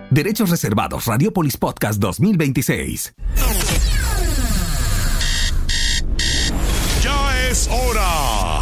Derechos reservados. Radiopolis Podcast 2026. Ya es hora.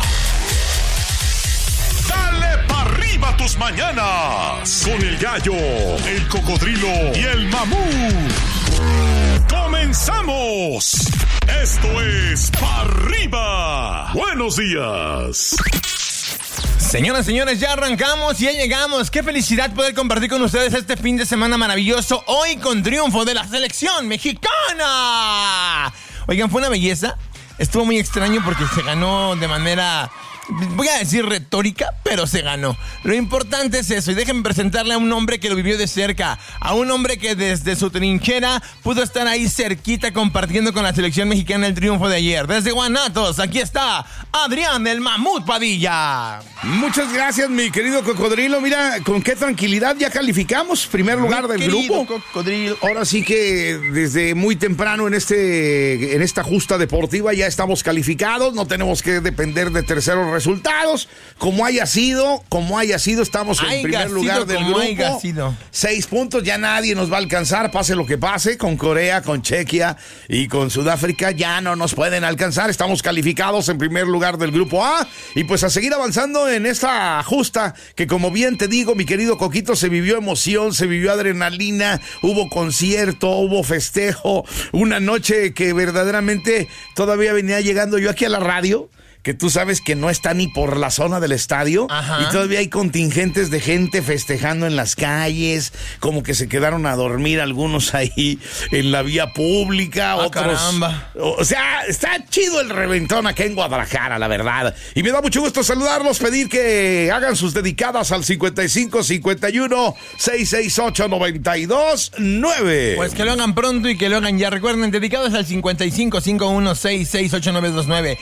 Dale pa' arriba tus mañanas. Con el gallo, el cocodrilo y el mamut. ¡Comenzamos! Esto es Pa' Arriba. Buenos días. Señoras, señores, ya arrancamos y ya llegamos. Qué felicidad poder compartir con ustedes este fin de semana maravilloso. Hoy con triunfo de la selección mexicana. Oigan, fue una belleza. Estuvo muy extraño porque se ganó de manera, voy a decir retórica, pero se ganó. Lo importante es eso, y déjenme presentarle a un hombre que lo vivió de cerca, a un hombre que desde su trinchera pudo estar ahí cerquita compartiendo con la selección mexicana el triunfo de ayer. Desde Guanatos, aquí está Adrián el Mamut Padilla. Muchas gracias, mi querido cocodrilo. Mira, con qué tranquilidad ya calificamos, primer lugar del grupo. Cocodrilo. Ahora sí que desde muy temprano en esta justa deportiva ya estamos calificados, no tenemos que depender de terceros resultados. Como haya sido, estamos en primer lugar del grupo. 6 puntos, ya nadie nos va a alcanzar, pase lo que pase, con Corea, con Chequia y con Sudáfrica ya no nos pueden alcanzar. Estamos calificados en primer lugar del grupo A y pues a seguir avanzando en esta justa que, como bien te digo, mi querido Coquito, se vivió emoción, se vivió adrenalina, hubo concierto, hubo festejo, una noche que verdaderamente todavía venía llegando yo aquí a la radio, que tú sabes que no está ni por la zona del estadio. Ajá. Y todavía hay contingentes de gente festejando en las calles, como que se quedaron a dormir algunos ahí en la vía pública, otros. Caramba. O sea, está chido el reventón acá en Guadalajara, la verdad. Y me da mucho gusto saludarlos, pedir que hagan sus dedicadas al 55 51 668 92 9. Pues que lo hagan pronto y que lo hagan ya. Recuerden, dedicados al 55 51 668 929.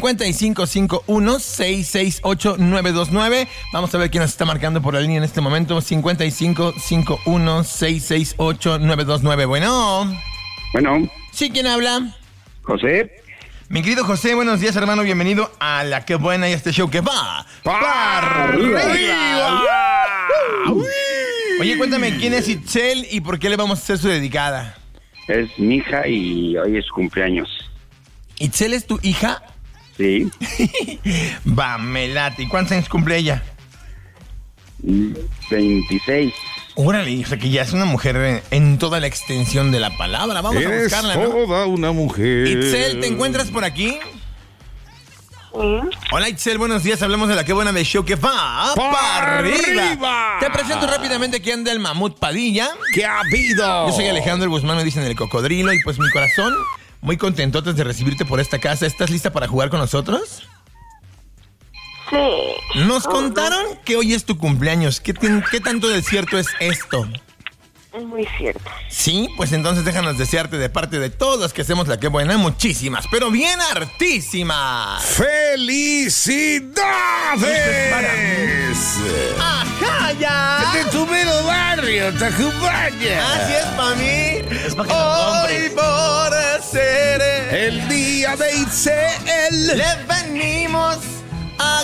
5551-668-929. Vamos a ver quién nos está marcando por la línea en este momento. 5551-668-929. Bueno. ¿Sí, quién habla? José. Mi querido José, buenos días, hermano. Bienvenido a La Que Buena y a este show que va ¡para arriba! Oye, cuéntame, ¿quién es Itzel y por qué le vamos a hacer su dedicada? Es mi hija y hoy es su cumpleaños. ¿Itzel es tu hija? Sí. Va, me late. ¿Y cuántos años cumple ella? 26. Órale, o sea que ya es una mujer en toda la extensión de la palabra. Vamos a buscarla, ¿no? Toda una mujer. Itzel, ¿te encuentras por aquí? Hola, Itzel, buenos días. Hablamos de La Que Buena de show que va para arriba. Te presento rápidamente aquí anda el Mamut Padilla. ¿Qué ha habido? Yo soy Alejandro Guzmán, me dicen el cocodrilo, y pues mi corazón muy contentotes de recibirte por esta casa. ¿Estás lista para jugar con nosotros? Sí. Nos contaron que hoy es tu cumpleaños. ¿Qué tanto de cierto es esto? Es muy cierto. Sí, pues entonces déjanos desearte de parte de todos que hacemos La Que Buena muchísimas, pero bien hartísimas ¡felicidades! ¡Ajá, ya! De tu mero barrio, Tacubaya. Así es, mami. Es para que lo compres. Hoy por ser el día de Itzel, le venimos a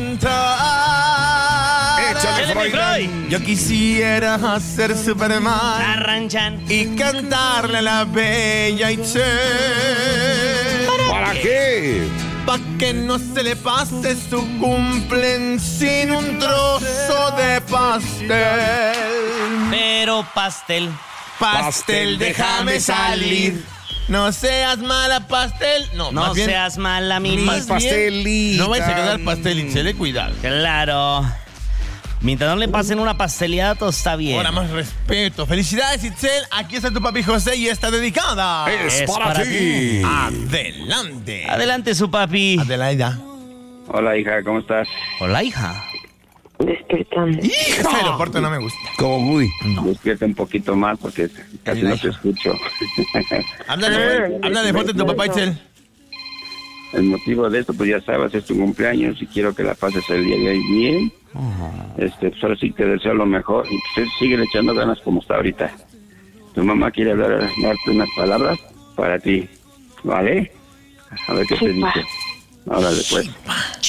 cantar. Échale, Freud. Yo quisiera ser Superman Arranchan y cantarle a la bella Itzel. ¿Para qué? Pa' que no se le pase su cumple sin un trozo de pastel. Pero pastel. Pastel, déjame salir. No seas mala, pastel. No No bien, seas mala, mi más pastelita. No vayas a quedar pastel, Itzel, cuidado. Claro. Mientras no le pasen una pasteleada, todo está bien. Ahora más respeto. Felicidades, Itzel. Aquí está tu papi José y está dedicada. Es para ti. Adelante. Adelante, su papi. Adelaida. Hola, hija, ¿cómo estás? Hola, hija. Despertando. Ese aeropuerto no me gusta. Como Woody. Despierta un poquito más porque casi no te escucho. Habla de foto de tu papá, Itzel. El motivo de esto, pues ya sabes, es tu cumpleaños y quiero que la pases el día de hoy bien. Pues ahora sí te deseo lo mejor y pues sigue echando ganas como está ahorita. Tu mamá quiere darte unas palabras para ti, ¿vale? A ver qué te dice. Órale, pues.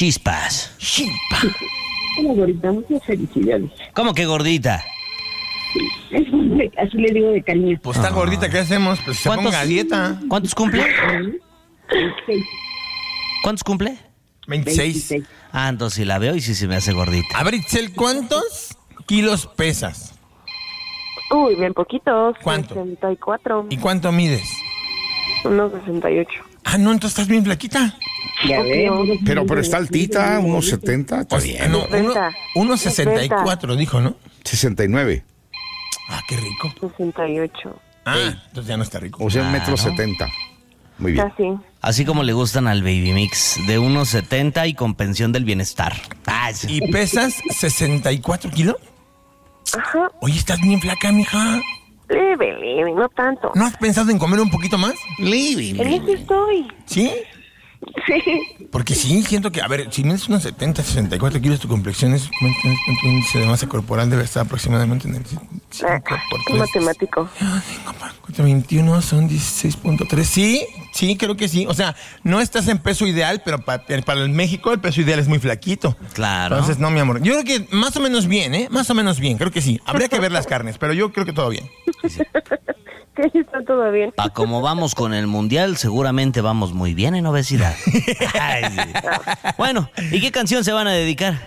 Chispas. Hola, gordita, muchas felicidades. ¿Cómo que gordita? Así le digo de cariño. Pues está gordita, ¿qué hacemos? Pues se ponga a dieta. ¿Cuántos cumple? 26. ¿Cuántos cumple? 26. Ah, entonces si la veo y sí se me hace gordita. A ver, Itzel, ¿cuántos kilos pesas? Uy, bien poquitos. ¿Cuánto? 64. ¿Y cuánto mides? Unos 68. Ah, no, entonces estás bien flaquita. Ya veo. Pero está altita, unos 70, está O bien. sea, no, 1.64 dijo, ¿no? 69. Ah, qué rico. 68. Ah, entonces ya no está rico. O sea, Claro. 1.70 m. Muy bien. Casi. Así como le gustan al Baby Mix, de 1.70 y con pensión del bienestar. Ah, sí. ¿Y pesas 64 kilos? Ajá. Oye, estás bien flaca, mija. Leve, no tanto. ¿No has pensado en comer un poquito más? En eso estoy. ¿Sí? Sí. Porque sí, siento que, a ver, si mides unos 70, 64 kilos, tu complexión es, tu índice de masa corporal debe estar aproximadamente en el 5 por Qué 3. matemático. 21 son 16.3. Sí, creo que sí. O sea, no estás en peso ideal, pero para el México el peso ideal es muy flaquito. Claro. Entonces, no, mi amor. Yo creo que más o menos bien, ¿eh? Más o menos bien, creo que sí. Habría que ver las carnes, pero yo creo que todo bien. Sí, está todo bien. Pa' como vamos con el mundial, seguramente vamos muy bien en obesidad. Ay, sí. Bueno, ¿y qué canción se van a dedicar?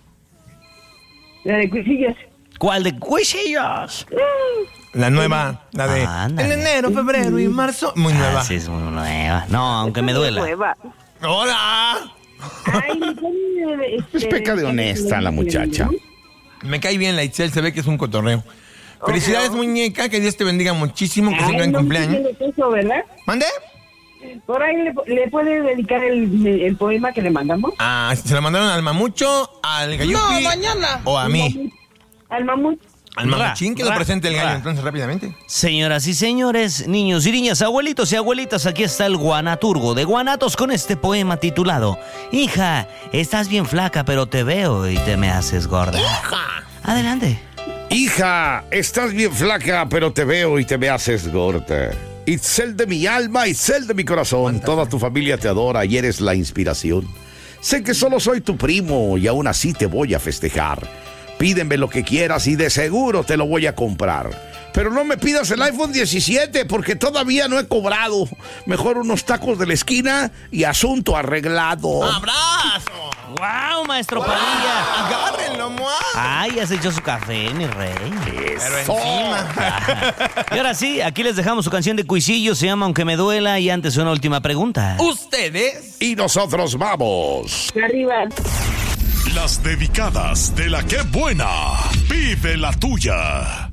La de cuisillas. ¿Cuál de Cuisillos? La nueva, la de Ándale. en enero, febrero y marzo. Muy nueva. Sí, es muy nueva. No, aunque me duela. Nueva. ¡Hola! Ay, Es peca de honesta la muchacha. Me cae bien la Itzel, se ve que es un cotorreo. Felicidades, muñeca, que Dios te bendiga muchísimo, que sea un gran cumpleaños. Eso, ¿verdad? ¿Mande? Por ahí le puede dedicar el poema que le mandamos. Ah, se lo mandaron al mamucho, al gayupi. mañana. O a mí. Al mamut. Al mamuchín, que lo Ra, presente el gallo, ra. entonces rápidamente. Señoras y señores, niños y niñas, abuelitos y abuelitas, aquí está el Guanaturgo de Guanatos con este poema titulado Hija, estás bien flaca, pero te veo y te me haces gorda. Adelante. Hija, estás bien flaca, pero te veo y te me haces gorda. Itzel de mi alma, Itzel de mi corazón. Toda tu familia te adora y eres la inspiración. Sé que solo soy tu primo y aún así te voy a festejar. Pídeme lo que quieras y de seguro te lo voy a comprar. Pero no me pidas el iPhone 17 porque todavía no he cobrado. Mejor unos tacos de la esquina y asunto arreglado. ¡Abrazo! ¡Wow, maestro Padilla! ¡Agárrenlo, mua! ¡Ay, ya se echó su café, mi rey! Pero encima. Y ahora sí, aquí les dejamos su canción de Cuisillo, se llama Aunque me duela, y antes una última pregunta. Ustedes. Y nosotros vamos. Arriba. Las dedicadas de la que buena. Vive la tuya.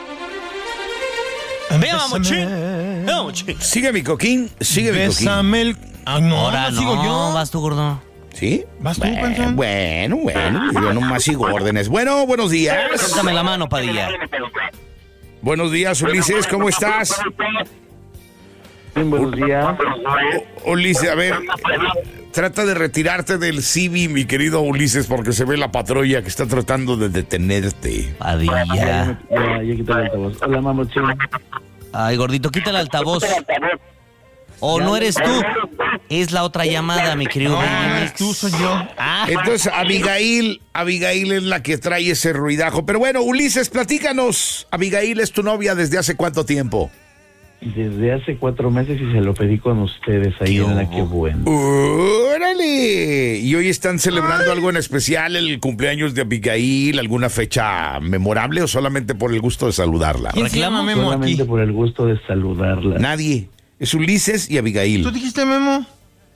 ¡Vea, mamuchín! ¡Vea, mamuchín! Sigue mi coquín, sigue mi coquín. Bésame el... Ah, no, Ahora no sigo yo. vas tú, gordo. ¿Sí? ¿Vas tú, panzón? Bueno, yo nomás sigo órdenes. Bueno, buenos días. Suéltame la mano, Padilla. Buenos días, Ulises, ¿cómo estás? Buenos días. Ulises, a ver, trata de retirarte del CB, mi querido Ulises, porque se ve la patrulla que está tratando de detenerte. Padilla. Ya quité el altavoz. Hola, mamuchín. Ay, gordito, quita el altavoz. O no eres tú, es la otra llamada, mi querido No, Baby no Mix. eres tú, soy yo. Ah, Entonces, Abigail es la que trae ese ruidajo. Pero bueno, Ulises, platícanos. Abigail es tu novia desde hace cuánto tiempo. Desde hace 4 meses y se lo pedí con ustedes ahí en la que bueno. ¡Órale! ¿Y hoy están celebrando algo en especial, el cumpleaños de Abigail, alguna fecha memorable o solamente por el gusto de saludarla? ¿Quién se llama Memo Solamente aquí? por el gusto de saludarla. Nadie. Es Ulises y ¿Tú Abigail. dijiste Memo?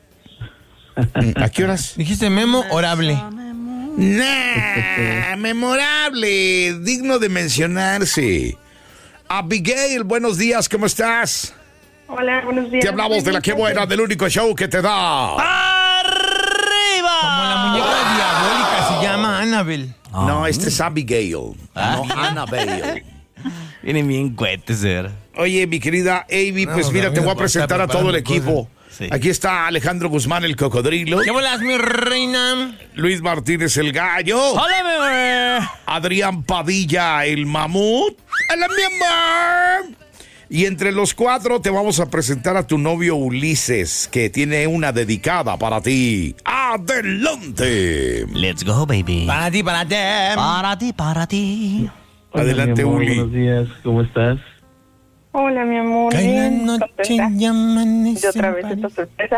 ¿A qué horas? Dijiste Memo orable. Nah, memorable, digno de mencionarse. Abigail, buenos días, ¿cómo estás? Hola, buenos días. Te hablamos de la que buena, del único show que te da. ¡Arriba! Como la muñeca diabólica se llama Annabelle. No, este es Abigail, no Annabelle. Vienen bien cohetes, ¿verdad? Oye, mi querida Avi, No, pues mira, te voy a por presentar a estar todo el preparando equipo. Sí. Aquí está Alejandro Guzmán, el cocodrilo. ¿Qué bolas, mi reina? Luis Martínez, el gallo. ¡Hola, bebé! Adrián Padilla, el mamut. ¡Hola, mi amor! Y entre los 4 te vamos a presentar a tu novio Ulises, que tiene una dedicada para ti. ¡Adelante! Let's go, baby. Para ti, para ti. Para ti, para ti. Adelante, mi amor, Uli. Buenos días, ¿cómo estás? Hola, mi amor. Cae la Bien, noche contenta y amanece de otra vez en esta sorpresa.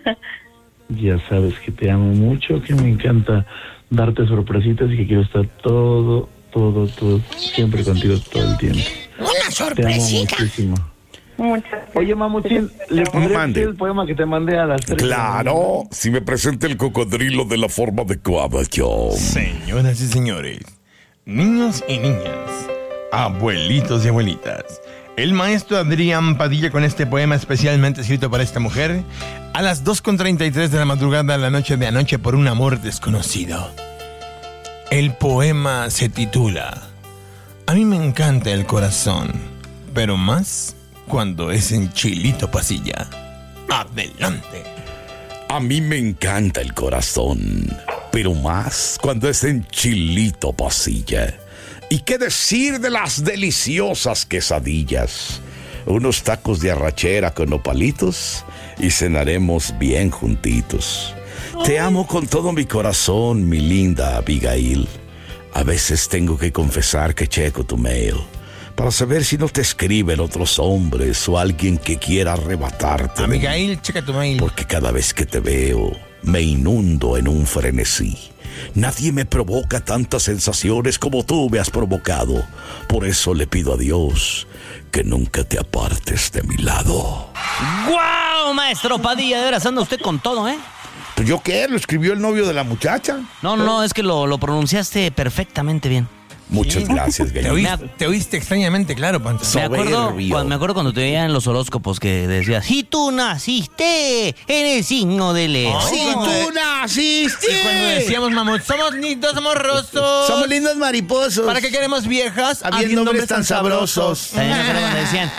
Ya sabes que te amo mucho, que me encanta darte sorpresitas y que quiero estar todo, siempre contigo todo el tiempo. Una Te amo sorpresita. muchísimo. Muchas gracias. Oye, Mamuchín, ¿le podrías Mande. decir el poema que te mandé a las 3? Claro, si me presenta el cocodrilo de la forma adecuada, yo. Señoras y señores, niños y niñas, abuelitos y abuelitas, el maestro Adrián Padilla con este poema especialmente escrito para esta mujer a las 2:33 de la madrugada la noche de anoche por un amor desconocido. El poema se titula A mí me encanta el corazón, pero más cuando es en chilito pasilla. Adelante. A mí me encanta el corazón, pero más cuando es en chilito pasilla. ¿Y qué decir de las deliciosas quesadillas? Unos tacos de arrachera con nopalitos y cenaremos bien juntitos. Te amo con todo mi corazón, mi linda Abigail. A veces tengo que confesar que checo tu mail para saber si no te escriben otros hombres o alguien que quiera arrebatarte. de mí. Abigail, checa tu mail. Porque cada vez que te veo, me inundo en un frenesí. Nadie me provoca tantas sensaciones como tú me has provocado. Por eso le pido a Dios que nunca te apartes de mi lado. ¡Guau, maestro Padilla! De veras anda usted con todo, ¿eh? ¿Pues yo qué? ¿Lo escribió el novio de la muchacha? No, es que lo pronunciaste perfectamente bien. Muchas gracias, gallina. Te oíste extrañamente claro, Pancho. Me acuerdo, Soberbio. me acuerdo cuando te veían los horóscopos que decías, si tú naciste en el signo de Leo. ¡Si tú naciste! Y cuando decíamos, mamut, somos lindos, somos rosos. Somos lindos mariposos. ¿Para qué queremos viejas? Habiendo hombres tan sabrosos. También me acuerdo cuando decían,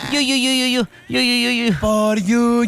you. Por you.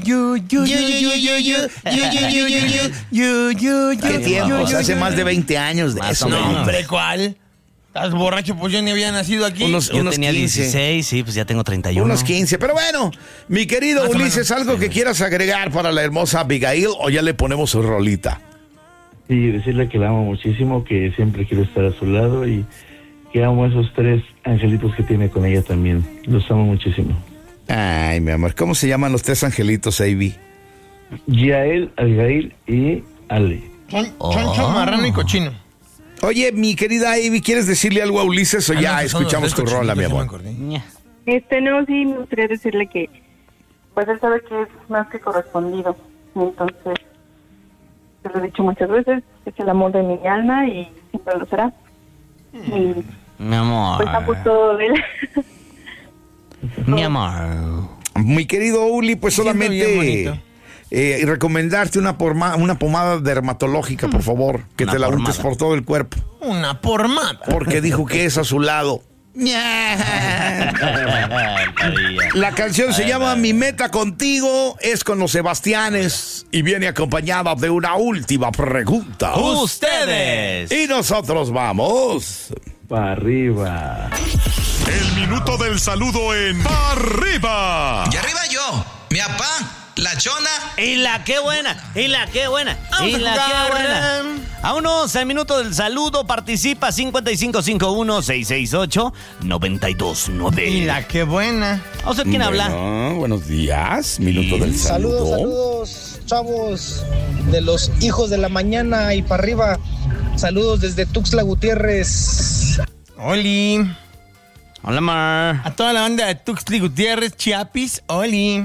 ¿Qué tiempos? Hace más de 20 años de Más eso. o No, menos. hombre, ¿cuál? ¿Estás borracho? Pues yo ni había nacido aquí. Unos Yo tenía 15. 16, sí, pues ya tengo 31. Unos 15. Pero bueno, mi querido Más o Ulises, menos. ¿algo que quieras agregar para la hermosa Abigail o ya le ponemos su rolita? Sí, decirle que la amo muchísimo, que siempre quiero estar a su lado y que amo a esos 3 angelitos que tiene con ella también. Los amo muchísimo. Ay, mi amor, ¿cómo se llaman los 3 angelitos, Avi? Yael, Abigail y Ale. Choncho, marrano y cochino. Oye, mi querida Avi, ¿quieres decirle algo a Ulises o Ah, ya no, son los escuchamos tu tres rola, mi cochinitos, amor? ya me acordé. Ña. No, sí, me gustaría decirle que, pues él sabe que es más que correspondido. Entonces, te lo he dicho muchas veces, es el amor de mi alma y siempre lo será. Y Mi amor. pues apuesto de él. Mi amor. Mi querido Uli, pues Siento bien solamente bonito. recomendarte una pomada dermatológica, por favor, que Una te la pomada. untes por todo el cuerpo, Una pormada. porque dijo que es a su lado. La canción se llama Mi meta contigo, es con los Sebastianes y viene acompañada de una última pregunta. Ustedes. Y nosotros vamos. Para arriba. El minuto del saludo en Arriba. Y arriba yo, mi papá, la chona. Y la qué buena, y la qué buena, Vamos y a la qué jugar. buena. Vámonos al minuto del saludo. Participa 5551-668-929. Y la que buena. Vamos a ver quién habla. Bueno, buenos días, minuto del saludo. Saludos, chavos, de los hijos de la mañana y para arriba. Saludos desde Tuxtla Gutiérrez. Oli. Hola, Mar. A toda la banda de Tuxtli Gutiérrez, Chiapis, Oli.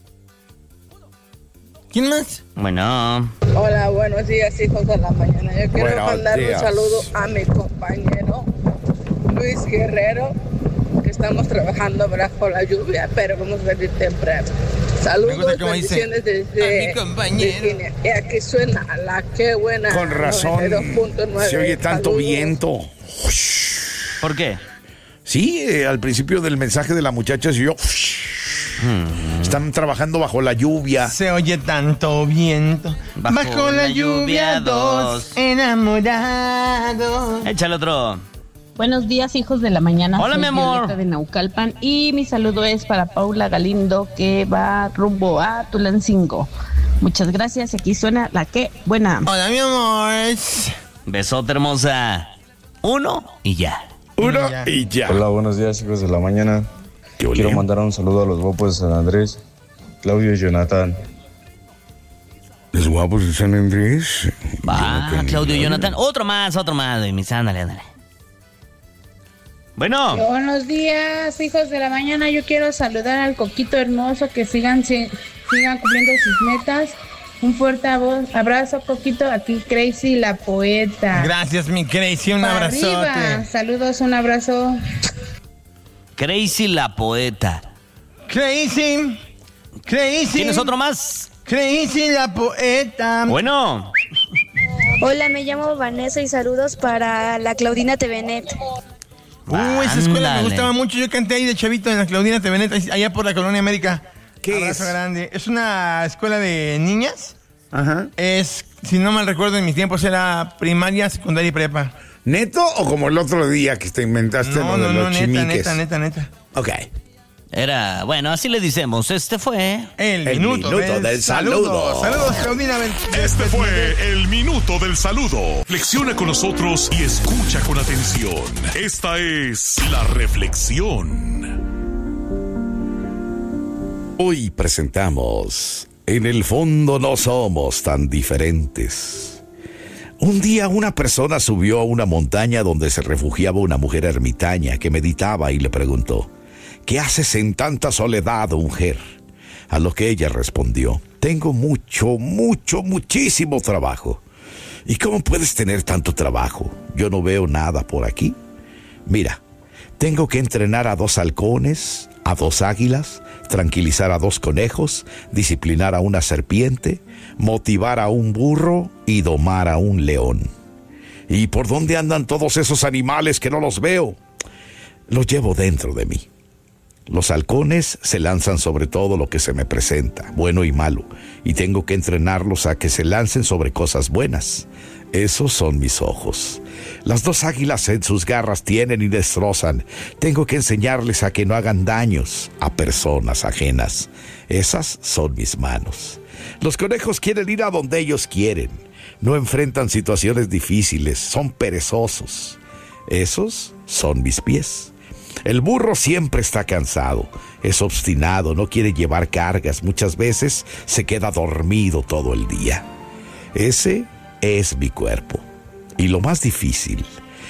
¿Quién más? Bueno. Hola, buenos días, hijos de la mañana. Yo quiero Buenos mandar días. un saludo a mi compañero Luis Guerrero, que estamos trabajando bajo la lluvia, pero vamos a venir temprano. Me Saludos, gusta cómo dice, bendiciones desde a mi compañero. Virginia. Y aquí suena la que buena. Con razón, 92.9. se oye tanto Saludos. viento. ¿Por qué? Sí, al principio del mensaje de la muchacha se oyó. Están trabajando bajo la lluvia. Se oye tanto viento. Bajo la lluvia, dos enamorados. Échale otro. Buenos días, hijos de la mañana. Hola, Soy mi amor. Violeta de Naucalpan y mi saludo es para Paula Galindo, que va rumbo a Tulancingo. Muchas gracias. Aquí suena la que buena. Hola, mi amor. Besote, hermosa. 1 y ya. Uno y ya. Hola, buenos días, hijos de la mañana. Quiero mandar un saludo a los guapos de San Andrés, Claudio y Jonathan. ¿Los guapos de San Andrés? Claudio y Jonathan. Otro más, mis, ándale. Bueno. Buenos días, hijos de la mañana. Yo quiero saludar al Coquito hermoso, que sigan cumpliendo sus metas. Un fuerte abrazo, Coquito. Aquí Crazy, la poeta. Gracias, mi Crazy. Un abrazote. Arriba. Saludos, un abrazo. Crazy, la poeta. Crazy. ¿Tienes otro más? Crazy, la poeta. Bueno. Hola, me llamo Vanessa y saludos para la Claudina TVNet. Esa escuela me gustaba mucho. Yo canté ahí de chavito en la Claudina TVNet, allá por la Colonia América. ¿Qué Abrazo es? grande. Es una escuela de niñas. Ajá. Es, si no mal recuerdo, en mis tiempos era primaria, secundaria y prepa. ¿Neto o como el otro día que te inventaste lo de los chimiques? Neta. Ok. Era, bueno, así le decimos. Este fue el minuto del saludo. Saludos, Claudina. Este fue el minuto del saludo. Flexiona con nosotros y escucha con atención. Esta es la reflexión. Hoy presentamos En el fondo no somos tan diferentes. Un día una persona subió a una montaña donde se refugiaba una mujer ermitaña que meditaba y le preguntó: ¿qué haces en tanta soledad, mujer? A lo que ella respondió: tengo muchísimo trabajo. ¿Y cómo puedes tener tanto trabajo? Yo no veo nada por aquí. Mira, tengo que entrenar a 2 halcones, a 2 águilas, tranquilizar a 2 conejos, disciplinar a una serpiente, motivar a un burro y domar a un león. ¿Y por dónde andan todos esos animales que no los veo? Los llevo dentro de mí. Los halcones se lanzan sobre todo lo que se me presenta, bueno y malo, y tengo que entrenarlos a que se lancen sobre cosas buenas. Esos son mis ojos. Las 2 águilas en sus garras tienen y destrozan. Tengo que enseñarles a que no hagan daños a personas ajenas. Esas son mis manos. Los conejos quieren ir a donde ellos quieren. No enfrentan situaciones difíciles, son perezosos. Esos son mis pies. El burro siempre está cansado, es obstinado, no quiere llevar cargas, muchas veces se queda dormido todo el día. Ese es mi cuerpo. Y la más difícil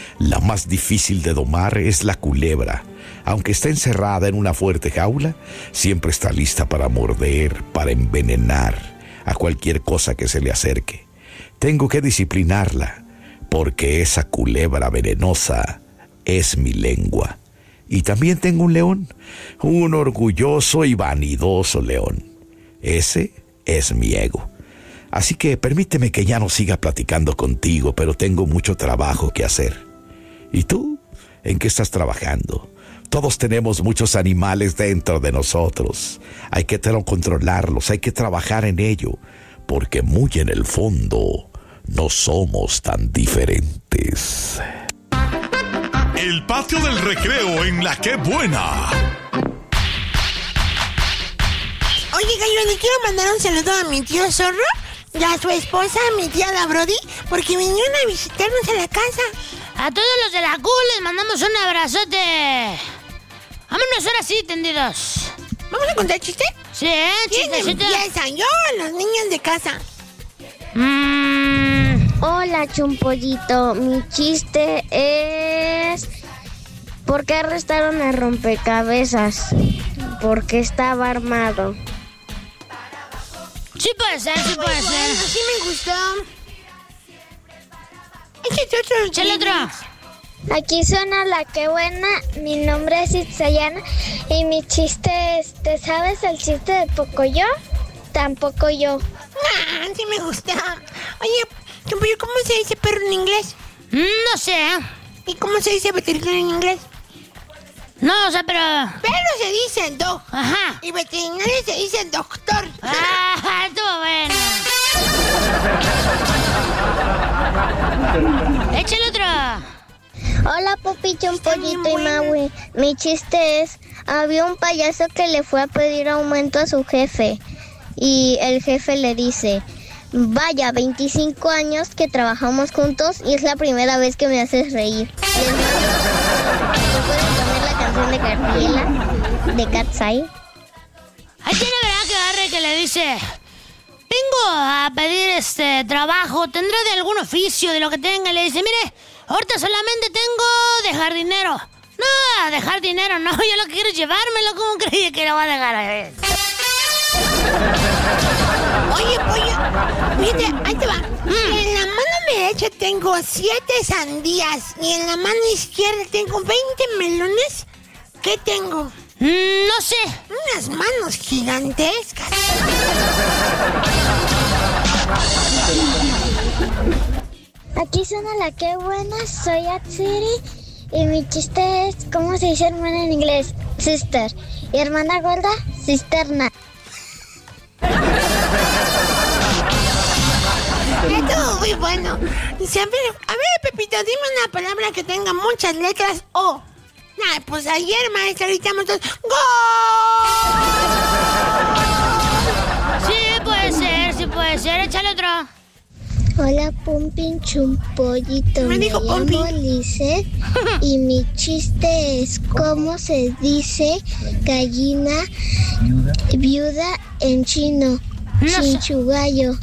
de domar es la culebra. Aunque está encerrada en una fuerte jaula, siempre está lista para morder, para envenenar a cualquier cosa que se le acerque. Tengo que disciplinarla, porque esa culebra venenosa es mi lengua. Y también tengo un león, un orgulloso y vanidoso león. Ese es mi ego. Así que permíteme que ya no siga platicando contigo, pero tengo mucho trabajo que hacer. ¿Y tú? ¿En qué estás trabajando? Todos tenemos muchos animales dentro de nosotros. Hay que controlarlos, hay que trabajar en ello, porque muy en el fondo no somos tan diferentes. El patio del recreo en La Qué Buena. Oye, Gallo, le quiero mandar un saludo a mi tío Zorro y a su esposa, mi tía la Brody, porque vinieron a visitarnos a la casa. A todos los de la CU les mandamos un abrazote. Vámonos ahora sí, tendidos. ¿Vamos a contar chiste? Sí, chistecito. Empiezan yo, los niños de casa. Hola, Chumpollito. Mi chiste es... ¿por qué arrestaron a Rompecabezas? Porque estaba armado. Sí puede ser, sí puede ser. Sí me gustó. Este el otro. Aquí suena La Qué Buena. Mi nombre es Itzayana y mi chiste es... ¿te sabes el chiste de Pocoyo? Tampoco yo. Ah, sí me gusta. Oye, Chumpollo, ¿cómo se dice perro en inglés? No sé. ¿Y cómo se dice veterinario en inglés? No, o sea, pero... Perro se dice dog. Ajá. Y veterinario se dice doctor. Ah, estuvo bueno. Échale otro. Hola, Pupi, Chumpollito y Maui. Mi chiste es... había un payaso que le fue a pedir aumento a su jefe. Y el jefe le dice... vaya, 25 años que trabajamos juntos y es la primera vez que me haces reír. de Gabriela, de Cat's Eye. Ahí tiene, ¿verdad? Que agarre que le dice: vengo a pedir trabajo, ¿tendrá de algún oficio, de lo que tenga? Y le dice: mire, ahorita solamente tengo de jardinero. No, de jardinero no, yo lo que quiero es llevármelo. ¿Cómo creí que lo va a dejar ahí? Oye, pollo, fíjate, ahí te va. En la mano derecha tengo 7 sandías y en la mano izquierda tengo 20 melones. ¿Qué tengo? No sé. Unas manos gigantescas. Aquí suena la que buena, soy Atsiri y mi chiste es, ¿cómo se dice hermana en inglés? Sister. Y hermana gorda, cisterna. Estuvo muy bueno. Siempre, a ver, Pepito, dime una palabra que tenga muchas letras O. Nah, pues ayer, maestra, gritamos todos ¡Gol! Sí puede ser, échale otro. Hola, Pumpin Chumpollito. Me llamo Lizeth y mi chiste es ¿cómo se dice gallina viuda en chino? Chinchugallo.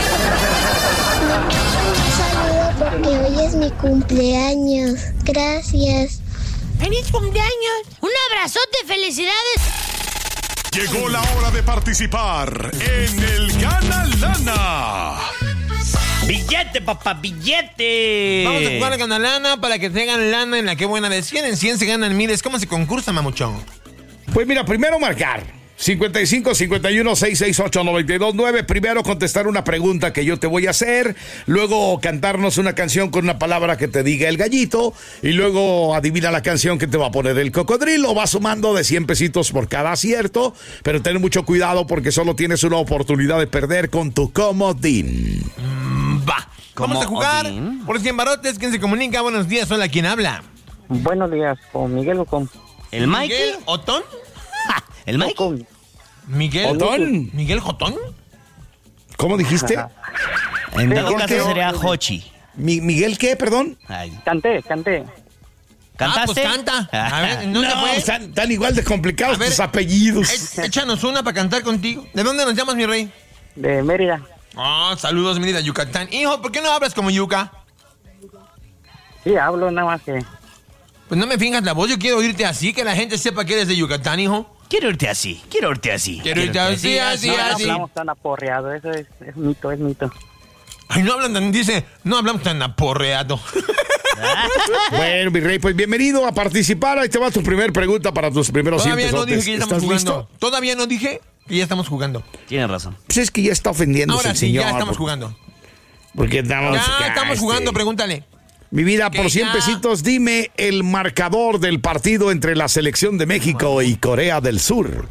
Un saludo porque hoy es mi cumpleaños. Gracias. ¡Feliz cumpleaños! ¡Un abrazote! ¡Felicidades! Llegó la hora de participar en el Gana Lana. ¡Billete, papá, billete! Vamos a jugar a Gana Lana para que tengan lana en la que buena de 100 en 100 se ganan miles. ¿Cómo se concursa, mamuchón? Pues mira, primero marcar 55 51 668 929. Primero contestar una pregunta que yo te voy a hacer. Luego cantarnos una canción con una palabra que te diga el gallito. Y luego adivina la canción que te va a poner el cocodrilo. Va sumando de 100 pesitos por cada acierto. Pero ten mucho cuidado porque solo tienes una oportunidad de perder con tu comodín. Va. Vamos a jugar por 100 barotes. ¿Quién se comunica? Buenos días. Hola, ¿quién habla? Buenos días, ¿con Miguel o con...? ¿El Mikey? ¿Miguel Otón? ¿El Mikey? ¿Miguel Otón? ¿Miguel Jotón? ¿Cómo dijiste? En todo caso sería Hochi. ¿Miguel qué, perdón? Canté. ¿Cantaste? Pues canta. A ver, no están igual de complicados tus apellidos. Échanos una para cantar contigo. ¿De dónde nos llamas, mi rey? De Mérida. Saludos, Mérida, Yucatán. Hijo, ¿por qué no hablas como yuca? Sí, hablo nada más que... Pues no me finjas la voz, yo quiero oírte así, que la gente sepa que eres de Yucatán, hijo. Quiero oírte así. Quiero oírte así. No hablamos tan aporreado, eso es mito, es mito. Ay, no hablamos tan aporreado. Bueno, mi rey, pues bienvenido a participar. Ahí te va tu primer pregunta para tus primeros 100 pesos. Todavía no dije que ya estamos jugando. ¿Listo? Todavía no dije que ya estamos jugando. Tienes razón. Pues es que ya está ofendiéndose Ahora el sí, señor. ya estamos jugando. Porque estamos... Ya estamos jugando, pregúntale. Mi vida, por 100 pesitos, dime el marcador del partido entre la selección de México y Corea del Sur.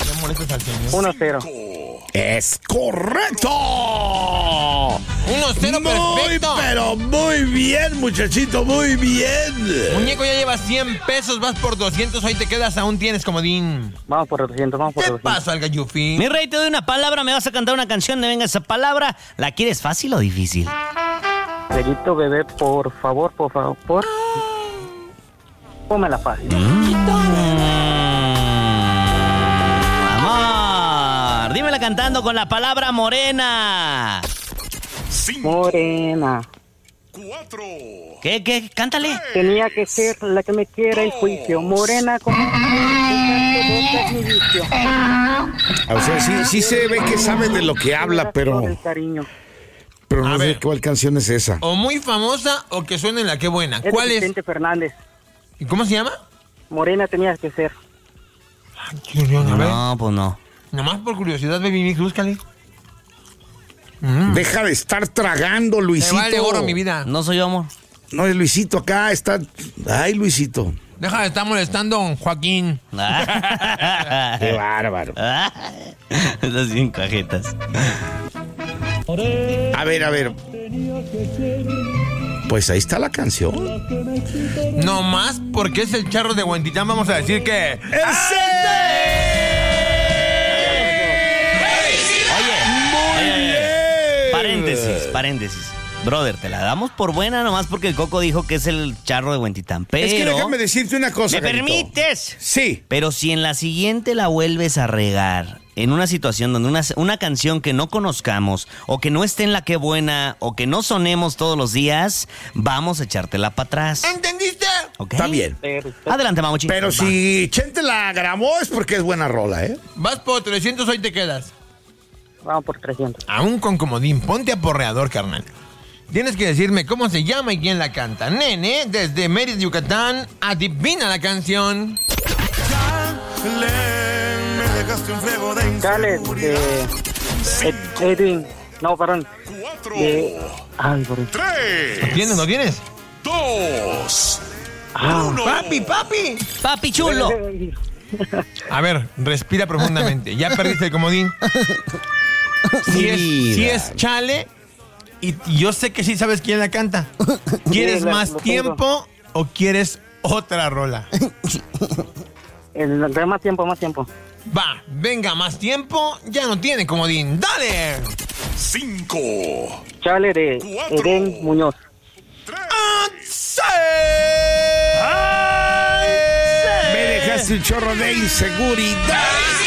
1-0. ¡Es correcto! 1-0, perfecto. Pero muy bien, muchachito, muy bien. Muñeco, ya llevas 100 pesos, vas por 200, hoy te quedas, aún tienes comodín. Vamos por 200, vamos por 200. ¿Qué pasa, el gallufín? Mi rey, te doy una palabra, me vas a cantar una canción de venga esa palabra. ¿La quieres fácil o difícil? Bellito, bebé, por favor. Pónmela fácil. Amor, dímela cantando con la palabra morena. Morena. 4. ¿Qué? Cántale. Tenía que ser la que me quiera el juicio. Morena como... mi vicio. O sea, sí se ve que sabe de lo que habla, pero... Pero no sé cuál canción es esa. O muy famosa o que suene en la que buena. ¿Cuál es? Vicente Fernández. ¿Y cómo se llama? Morena tenías que ser. Ay, qué orión, a ver. No, pues no. Nomás por curiosidad, baby mix, búscale. Deja de estar tragando, Luisito. Me vale oro, mi vida. No soy yo, amor. No, es Luisito acá, está... Ay, Luisito. Deja de estar molestando, Joaquín. Qué bárbaro. Esas bien cajetas. A ver. Pues ahí está la canción. No más porque es el charro de Huentitán, vamos a decir que... Oye, paréntesis. Brother, te la damos por buena nomás porque el Coco dijo que es el charro de Huentitán. Pero... Es que déjame decirte una cosa, ¿me Gallito? permites? Sí. Pero si en la siguiente la vuelves a regar en una situación donde una canción que no conozcamos o que no esté en La Qué Buena o que no sonemos todos los días, vamos a echártela para atrás. ¿Entendiste? ¿Ok? Está bien. Adelante, Mamuchi. Pero si Chente la grabó es porque es buena rola, ¿eh? Vas por 300, hoy te quedas. Vamos por 300. Aún con comodín, ponte aporreador, carnal. Tienes que decirme cómo se llama y quién la canta. Nene, desde Mérida, Yucatán, adivina la canción. Chale, Edwin. No, perdón. Ay, por eso. 3. ¿Lo tienes? 2. Papi chulo. A ver, respira profundamente. Ya perdiste el comodín. Si es Chale, y yo sé que sí sabes quién la canta. ¿Quieres más tiempo o quieres otra rola? Más tiempo. Va, venga, más tiempo. Ya no tiene comodín. ¡Dale! 5. Chale de Eden Muñoz. Me dejaste un chorro de inseguridad.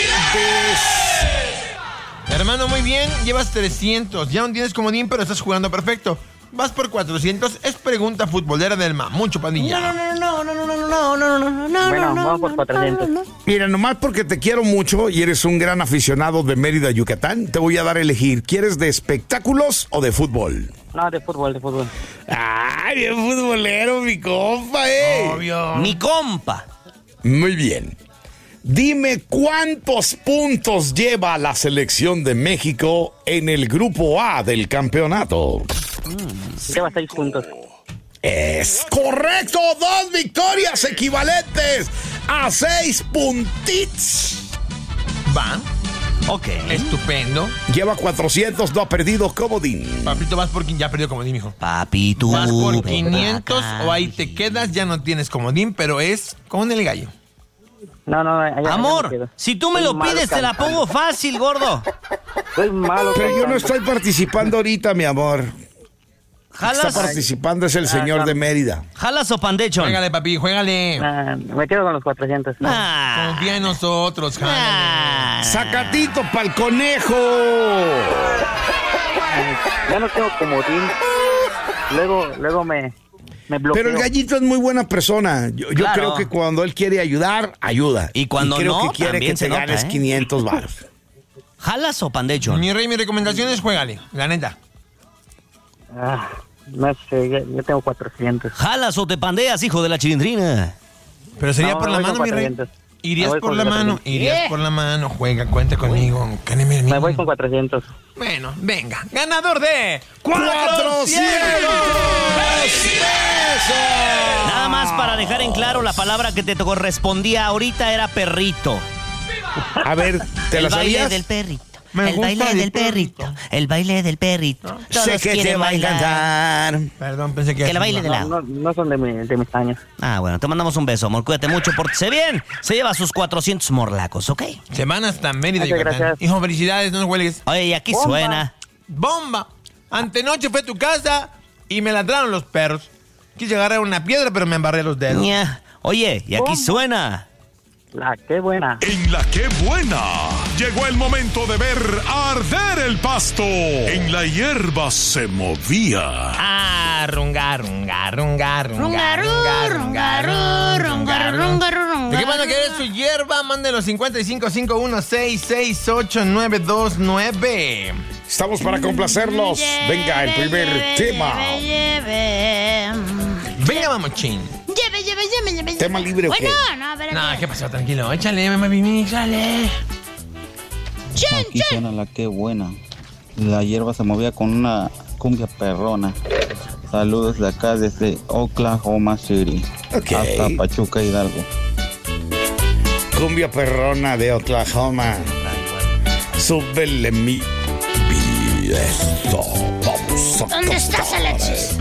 Hermano, muy bien, llevas 300. Ya no tienes comodín, pero estás jugando perfecto. Vas por 400. Es pregunta futbolera del Mamucho Padilla. No. Bueno, vamos por 400. Mira, nomás porque te quiero mucho y eres un gran aficionado de Mérida, Yucatán, te voy a dar a elegir. ¿Quieres de espectáculos o de fútbol? No, de fútbol. ¡Ay, bien futbolero, mi compa, Obvio. Mi compa. Muy bien. Dime cuántos puntos lleva la selección de México en el grupo A del campeonato. Lleva 6 puntos. Es correcto, 2 victorias equivalentes a 6 puntitos. Va. Ok. Estupendo. Lleva 400, no ha perdido comodín. Papito, vas por... Ya perdió comodín, mijo. Papi, tú. Vas por 500 o ahí te quedas, ya no tienes comodín, pero es con el gallo. No. Amor, si tú me lo pides, te la pongo fácil, gordo. Soy malo. Pero yo no estoy participando ahorita, mi amor. ¿Jalas? Está participando es el señor de Mérida. ¿Jalas o pandechon? Juégale, papi, juégale. Me quedo con los 400. Confía en nosotros, jálale. Sacatito pa'l conejo. Ya no tengo comodín. Luego me bloqueo. Pero el gallito es muy buena persona. Yo Claro. creo que cuando él quiere ayudar, ayuda. Y cuando creo no, que quiere también que se te nota, ganes 500 baros. ¿Jalas o pandechon? Mi rey, mi recomendación es juégale, la neta. No sé, yo tengo 400. ¿Jalas o te pandeas, hijo de la chilindrina? Pero sería No, por la voy con mano, mi rey. 400. Irías Me voy por con la 400. mano, irías por la mano. Juega, cuenta conmigo. Me voy con 400. Bueno, venga. Ganador de 400 pesos. Nada más para dejar en claro, la palabra que te correspondía ahorita era perrito. A ver, ¿te la El baile sabías? del perrito. Me El gusta baile el del perrito. El baile del perrito. Todos Sé que te quieren va a bailar. encantar. Perdón, pensé que... Que la baile de lado. No son de mis años. Ah, bueno, te mandamos un beso, amor. Cuídate mucho, pórtese bien. Se lleva sus 400 morlacos, ¿ok? Se van hasta Mérida, Muchas Yucatán. gracias. Hijo, felicidades, no nos huelgues. Oye, y aquí Bomba. suena. ¡Bomba! Antenoche fue a tu casa y me ladraron los perros. Quise agarrar una piedra, pero me embarré los dedos. Ña. Oye, y aquí Bomba. suena. La qué buena. En La Qué Buena. Llegó el momento de ver arder el pasto. En la hierba se movía. Ah, runga, runga, runga, runga, Rungarú, rungarú, rungarú, rungarú, ¿De qué van a querer su hierba? Mándenlo 5551668929. Estamos para complacerlos. Venga, el primer tema. Venga, mamochín. Lleve. ¿Tema libre o qué? Bueno, no, pero... No, ¿qué pasó? Tranquilo. Échale, mami, échale. Aquí suena la qué buena. La hierba se movía con una cumbia perrona. Saludos de acá desde Oklahoma City hasta Pachuca, Hidalgo. Cumbia perrona de Oklahoma. Súbele mi... Eso. Vamos a ¿Dónde estás, Alexis?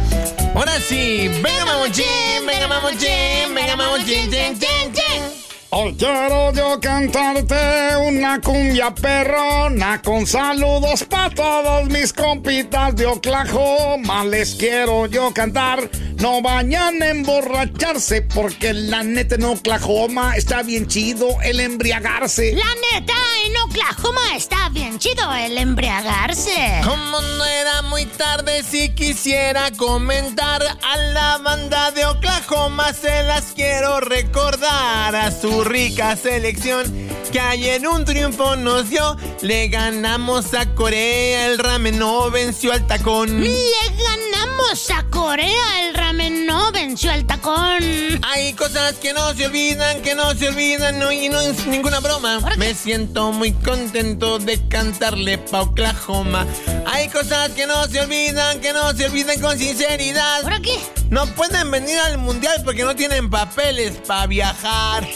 Ahora sí. Venga, mamochín, venga, mamochín, venga, mamochín, chin, chin, chin. Hoy quiero yo cantarte una cumbia perrona con saludos para todos mis compitas de Oklahoma. Les quiero yo cantar, no vayan a emborracharse, porque la neta en Oklahoma está bien chido el embriagarse. La neta en Oklahoma está bien chido el embriagarse. Como no era muy tarde, si quisiera comentar a la banda de Oklahoma, se las quiero recordar a su rica selección que ayer un triunfo nos dio. Le ganamos a Corea, el ramen no venció al tacón. Le ganamos a Corea, el ramen no venció al tacón. Hay cosas que no se olvidan, no, y no es ninguna broma. Me siento muy contento de cantarle pa' Oklahoma. Hay cosas que no se olvidan, con sinceridad. ¿Por qué? No pueden venir al mundial porque no tienen papeles para viajar.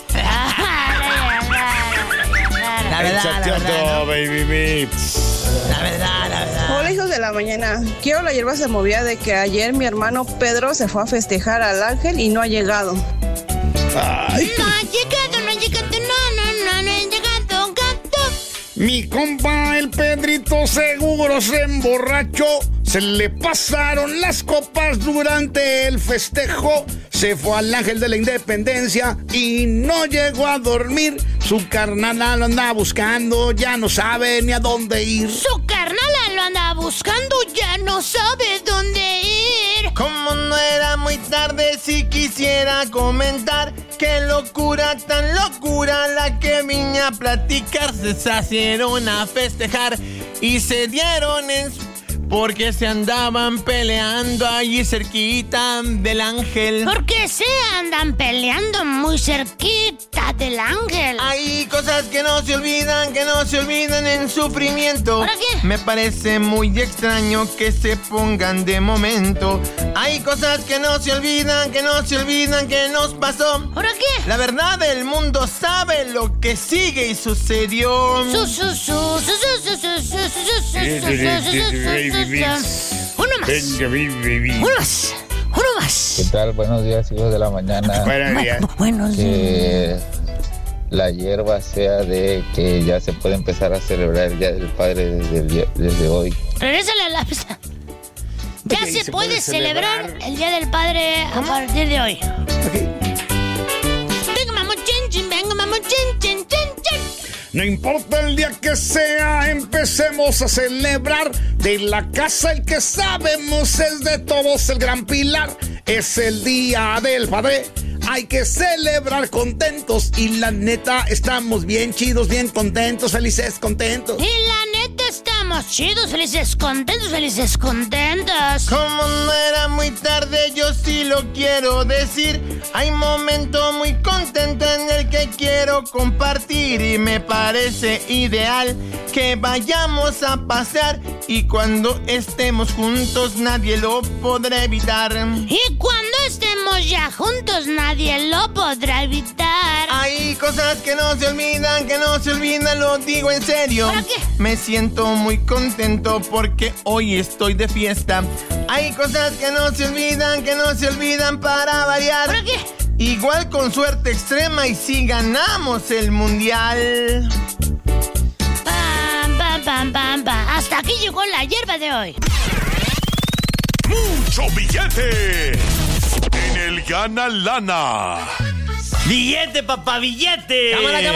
La verdad, ¿no? Baby Beats. La verdad. Hola, hijos de la mañana. Quiero la hierba se movía de que ayer mi hermano Pedro se fue a festejar al Ángel y no ha llegado. Ay. No ha llegado, no ha llegado, gato. Mi compa el Pedrito seguro se emborrachó. Se le pasaron las copas durante el festejo. Se fue al Ángel de la Independencia y no llegó a dormir. Su carnala lo anda buscando, ya no sabe ni a dónde ir. Su carnala lo anda buscando, ya no sabe dónde ir. Como no era muy tarde, si quisiera comentar qué locura, tan locura la que vine a platicar. Se salieron a festejar y se dieron en porque se andaban peleando allí cerquita del Ángel. Porque se andan peleando muy cerquita del Ángel. Hay cosas que no se olvidan, en sufrimiento. ¿Para qué? Me parece muy extraño que se pongan de momento. Hay cosas que no se olvidan, que nos pasó. ¿Para qué? La verdad, el mundo sabe lo que sigue y sucedió. Uno más. ¿Qué tal? Buenos días, hijos de la mañana. Buenos días. Buenos días. Que la hierba sea de que ya se puede empezar a celebrar el Día del Padre desde hoy. Regrésale a la pista. Ya se puede celebrar el Día del Padre a partir de hoy. Okay. Venga, mamón, chin. No importa el día que sea, empecemos a celebrar. De la casa el que sabemos es de todos el gran pilar. Es el Día del Padre, hay que celebrar contentos. Y la neta, estamos bien chidos, bien contentos, felices, contentos. Y la neta, estamos chidos, felices, contentos. Como no era muy tarde, yo sí lo quiero decir. Hay un momento muy contento en el que quiero compartir. Y me parece ideal que vayamos a pasear. Y cuando estemos juntos nadie lo podrá evitar. Y cuando estemos ya juntos nadie lo podrá evitar. Hay cosas que no se olvidan, lo digo en serio. ¿Para qué? Me siento muy contento porque hoy estoy de fiesta. Hay cosas que no se olvidan para variar. ¿Para qué? Igual con suerte extrema y si ganamos el mundial. Pam. Hasta aquí llegó la hierba de hoy. ¡Mucho billete! En el Gana Lana. ¡Billete, papá, billete!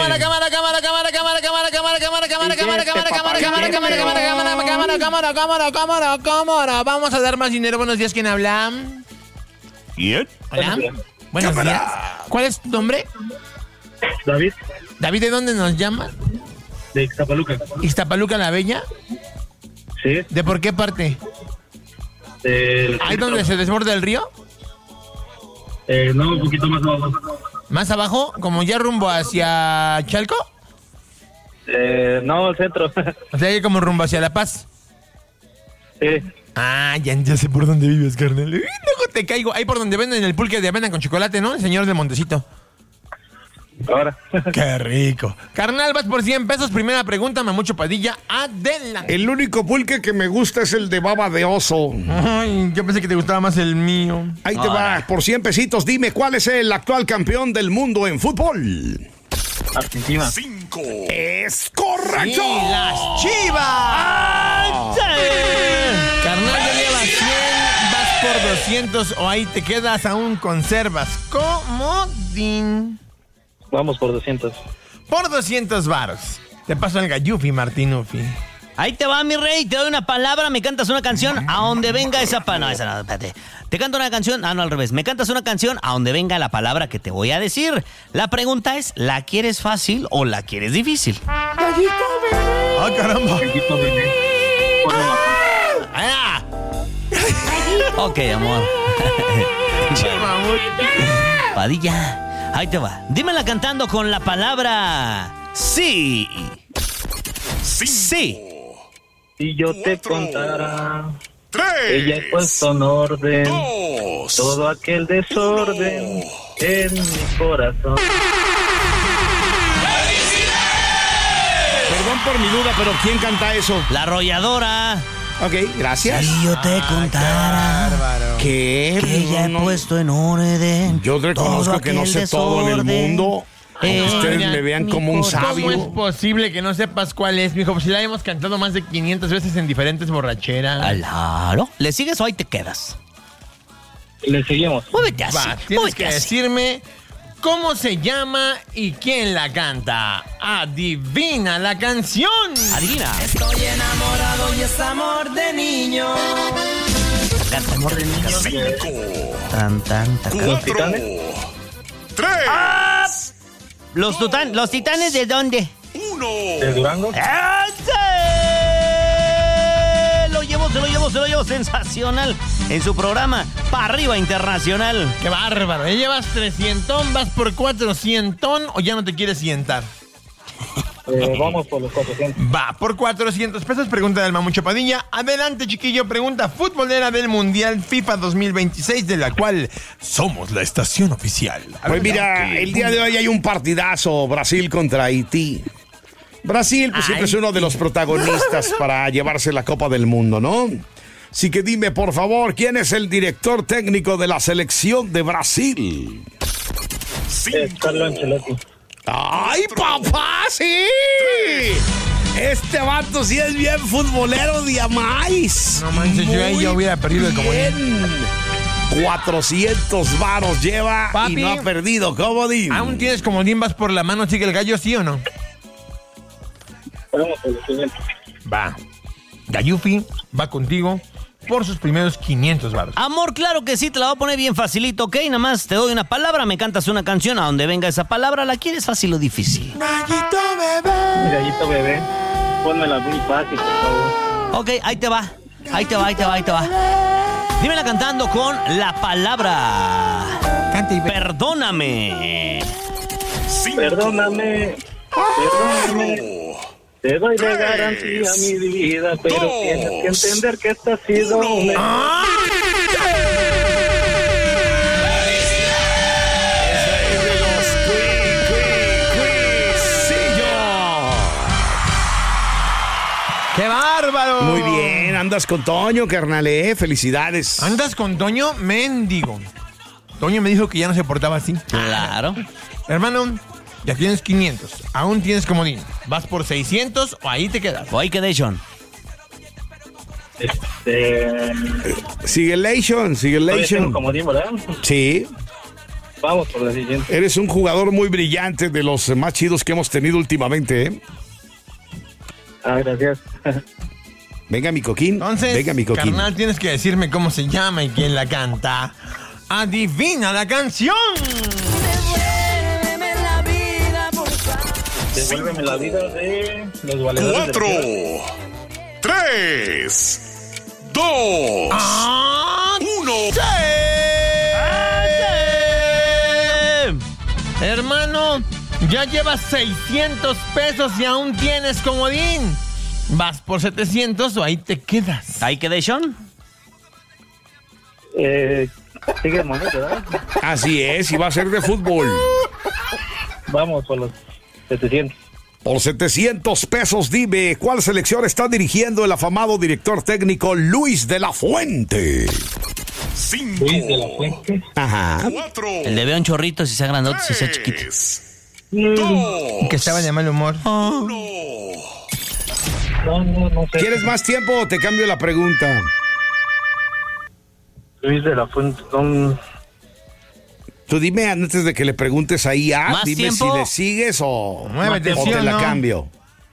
Cámara. Vamos a dar más dinero. Buenos días, ¿quién habla? ¿Quién? Hola. Buenos días. ¿Cuál es tu nombre? David. David, ¿de dónde nos llama? De Ixtapaluca. ¿Ixtapaluca, la Bella? Sí. ¿De por qué parte? ¿Ahí donde se desborda el río? No, un poquito más abajo. ¿Más abajo? ¿Como ya rumbo hacia Chalco? No, al centro. O sea, como rumbo hacia La Paz. Sí. Ah, ya sé por dónde vives, carnal. Luego te caigo. Ahí por donde venden el pulque de avena con chocolate, ¿no? El señor de Montecito. Ahora. Qué rico. Carnal, vas por 100 pesos. Primera pregunta, Mamucho Padilla. Adelante. El único pulque que me gusta es el de baba de oso. Ay, yo pensé que te gustaba más el mío. Ahí te va, por 100 pesitos. Dime, ¿cuál es el actual campeón del mundo en fútbol? Argentina. 5. ¡Es correcto! ¡Sí, las Chivas! Carnal, ya llevas 100, vas por 200 o ahí te quedas, aún conservas comodín. Vamos por 200. Por 200 varos. Te paso el gallufi, Martinufi. Ahí te va, mi rey, te doy una palabra, me cantas una canción a donde venga esa palabra. No, esa no, espérate. Te canto una canción, no, al revés. Me cantas una canción a donde venga la palabra que te voy a decir. La pregunta es, ¿la quieres fácil o la quieres difícil? Gallito bebé. ¡Ah, caramba! Gallito bebé. ¡Ah! Ok, amor. Padilla, ahí te va. Dímela cantando con la palabra sí. Sí. Si yo te contara 3. ella he puesto en orden 2. todo aquel desorden en mi corazón. Perdón por mi duda, pero ¿quién canta eso? La arrolladora. Ok, gracias. Si yo te contara ¿Qué? que ella he puesto en orden. Yo reconozco que no sé todo en el mundo. Ustedes me vean como un sabio. ¿Cómo es posible que no sepas cuál es, mijo? Pues si la hemos cantado más de 500 veces en diferentes borracheras. Claro. ¿Le sigues o ahí te quedas? Le seguimos. Muévete así. Va, tienes que decirme cómo se llama y quién la canta. Adivina la canción. Adivina. Estoy enamorado y es amor de niño. Canta amor de niño. 5. Tan, 4. 3. ¿Los titanes de dónde? 1. ¿De Durango? ¡Ese! Se lo llevo sensacional en su programa Pa' Arriba Internacional. ¡Qué bárbaro! ¿Ya llevas 300, vas por 400 o ya no te quieres sientar? Vamos por los 400. Va, por 400 pesos, pregunta del Mamucho Padilla. Adelante, chiquillo, pregunta futbolera del Mundial FIFA 2026, de la cual somos la estación oficial. Pues mira, el día de hoy hay un partidazo, Brasil contra Haití. Brasil, pues siempre es uno de los protagonistas para llevarse la Copa del Mundo, ¿no? Así que dime, por favor, ¿quién es el director técnico de la selección de Brasil? Carlo Ancelotti. ¡Ay, papá, sí! Este vato sí es bien futbolero de amais. No manches, yo ahí ya hubiera perdido el comodín. 400 varos lleva, papi, y no ha perdido comodín. ¿Aún tienes comodín? ¿Vas por la mano, sigue el gallo, sí o no? Vamos por los 500. Va. Gallufi va contigo por sus primeros 500 varos. Amor, claro que sí, te la voy a poner bien facilito, ¿ok? Nada más te doy una palabra, me cantas una canción a donde venga esa palabra. ¿La quieres fácil o difícil? Gallito bebé. Gallito bebé. Pónmela muy fácil, por favor. Ok, ahí te va. Dímela cantando con la palabra. Cante y ve. Perdóname. 5. Perdóname. Te doy de garantía mi vida, pero tienes que entender que esta ha sido una... ¡Qué bárbaro! Muy bien, andas con Toño, carnal, felicidades. ¿Andas con Toño? Mendigo. Toño me dijo que ya no se portaba así. Claro. Hermano, ya tienes 500. Aún tienes comodín. ¿Vas por 600 o ahí te quedas? O ahí quedé, John. Sigue Leishon. Tengo comodín, ¿verdad? Sí. Vamos por la siguiente. Eres un jugador muy brillante, de los más chidos que hemos tenido últimamente, ¿eh? Ah, gracias. Venga, mi coquín. Entonces, venga, mi coquín. carnal, tienes que decirme cómo se llama y quién la canta. ¡Adivina la canción! Devuélveme la vida, por favor. Devuélveme la vida de los valedores. 4. 3. 2. 1. Hermano, ya llevas 600 pesos y aún tienes comodín. ¿Vas por 700 o ahí te quedas? ¿Ahí quedé, Sean? Sigue el momento, ¿verdad? Así es, y va a ser de fútbol. Vamos por los 700. Por 700 pesos, dime, ¿cuál selección está dirigiendo el afamado director técnico Luis de la Fuente? 5. Luis de la Fuente. Ajá. 4. El de Beón Chorrito, si sea grandote, si sea chiquito. Que estaba de mal humor. No sé. ¿Quieres más tiempo o te cambio la pregunta? Luis de la Fuente. Tú dime antes de que le preguntes ahí dime tiempo? si le sigues o Muévete, o ¿sí te o la no? cambio.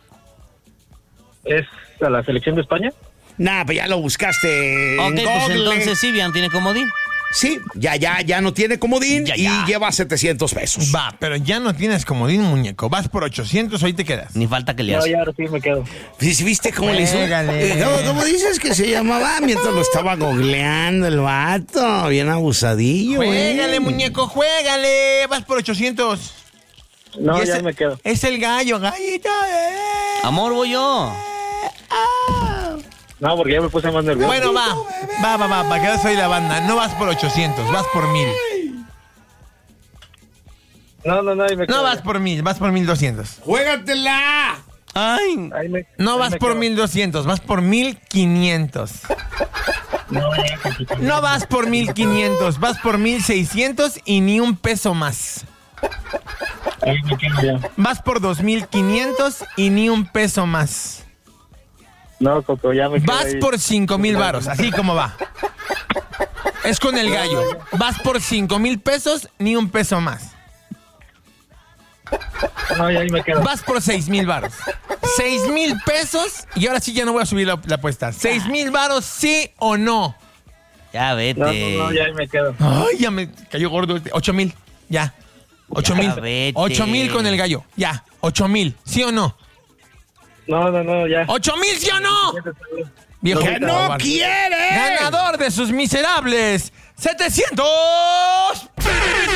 ¿Es a la selección de España? Nah, pues ya lo buscaste en Ok, pues Google. entonces Sibian tiene comodín. Sí, ya no tiene comodín y lleva 700 pesos. Va, pero ya no tienes comodín, muñeco. Vas por 800, hoy te quedas. Ni falta que le No, hace. ya ahora sí me quedo. ¿Viste cómo le hizo? Juégale. ¿Cómo dices que se llamaba? Mientras lo estaba googleando el vato. Bien abusadillo, Juégale, muñeco, juégale. Vas por 800. No, Y ya ese- me quedo. Es el gallito. Amor, voy yo. No, porque ya me puse más nervioso. Bueno, va, para que soy la banda. No vas por 800, vas por 1000. No, ahí me quedo. No vas por 1000, vas por 1200. ¡Juégatela! Ay. No vas por 1200, vas por 1500. No vas por 1500, vas por 1600 y ni un peso más. Ahí me quedo ya. Vas por 2500 y ni un peso más. No, Coco, ya me quedo Vas ahí. por 5000 varos, así como va. Es con el gallo. Vas por 5000 pesos, ni un peso más. No, ya ahí me quedo. Vas por 6000 varos. 6000 pesos, y ahora sí ya no voy a subir la apuesta. 6000 varos, sí o no. Ya vete. No, ya ahí me quedo. Ay, ya me cayó gordo. 8000, ya. 8000. vete. 8000 con el gallo, ya. 8000, ¿sí o no? No, ya. 8000, ¿sí o no? Viejo ¡Que no cobarde. quiere! Ganador de sus miserables 700 pesos.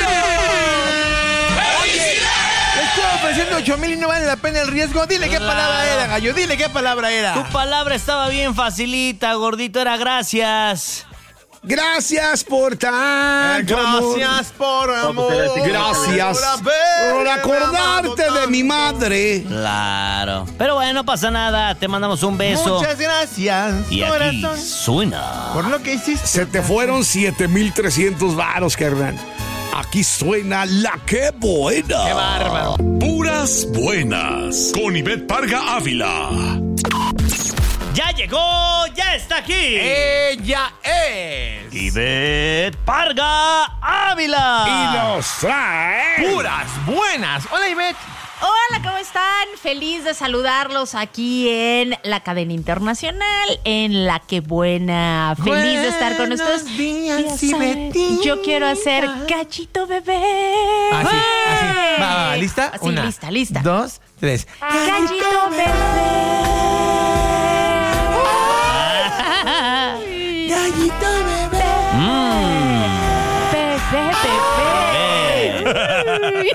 Oye, le estoy ofreciendo 8000 y no vale la pena el riesgo. Dile qué palabra era, gallo. Dile qué palabra era. Tu palabra estaba bien facilita, gordito. Era gracias. Gracias por tanto amor. Gracias por amor. Gracias por acordarte de mi madre. Claro. Pero bueno, no pasa nada. Te mandamos un beso. Muchas gracias, Y aquí corazón. suena. Por lo que hiciste. Se te fueron 7,300 varos, carnal. Aquí suena La Que Buena. Qué bárbaro. Puras buenas. Con Ivette Parga Ávila. ¡Ya llegó! ¡Ya está aquí! Ella es Ivette Parga Ávila. Y nos trae Puras Buenas. Hola, Ivette. Hola, ¿cómo están? Feliz de saludarlos aquí en la cadena internacional, en La Que Buena. Feliz de estar con ustedes. Buenos días, Ya saben, Ivetita. yo quiero hacer Cachito Bebé. Así, así. Va, ¿lista? Así, Una, lista. 2, 3. Cachito Bebé. Gallito bebé. Bebé.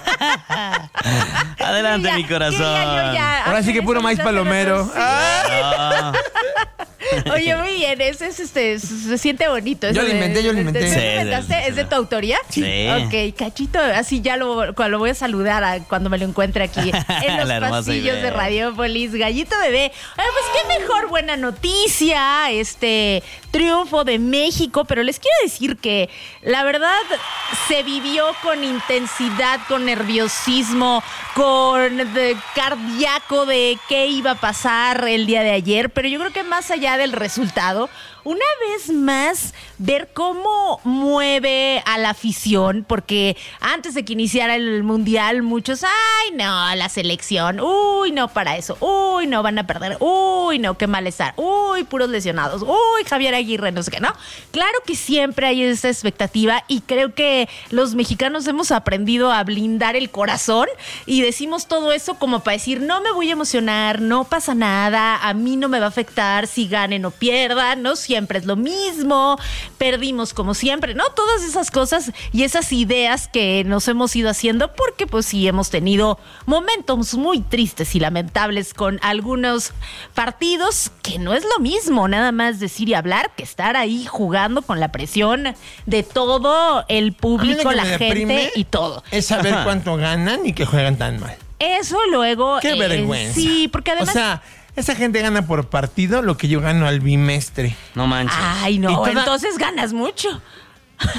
Adelante, mi corazón. Ahora sí que puro maíz palomero. Ah. Oye, muy bien, se siente bonito. Yo eso lo inventé. ¿Tú lo Sí, inventaste? sí, ¿Es de tu autoría? Sí. Ok, Cachito, así ya lo voy a saludar cuando me lo encuentre aquí en los La hermosa pasillos de Ivette. Radiopolis. Gallito bebé. Pues qué mejor buena noticia, triunfo de México, pero les quiero decir que la verdad se vivió con intensidad, con nerviosismo, con cardíaco de qué iba a pasar el día de ayer, pero yo creo que más allá del resultado, una vez más, ver cómo mueve a la afición, porque antes de que iniciara el Mundial, muchos, ay, no, la selección, uy, no, para eso, uy, no, van a perder, uy, no, qué malestar, uy, puros lesionados, uy, Javier Aguirre, no sé qué, ¿no? Claro que siempre hay esa expectativa y creo que los mexicanos hemos aprendido a blindar el corazón y decimos todo eso como para decir, no me voy a emocionar, no pasa nada, a mí no me va a afectar si ganen o pierdan, ¿no? Siempre es lo mismo, perdimos como siempre, ¿no? Todas esas cosas y esas ideas que nos hemos ido haciendo porque pues sí hemos tenido momentos muy tristes y lamentables con algunos partidos que no es lo mismo, nada más decir y hablar que estar ahí jugando con la presión de todo el público, A mí lo la que me gente deprime y todo. Es saber cuánto ganan y que juegan tan mal. Eso luego... Qué vergüenza. Sí, porque además... O sea, esa gente gana por partido lo que yo gano al bimestre. No manches. Ay, no, entonces ganas mucho.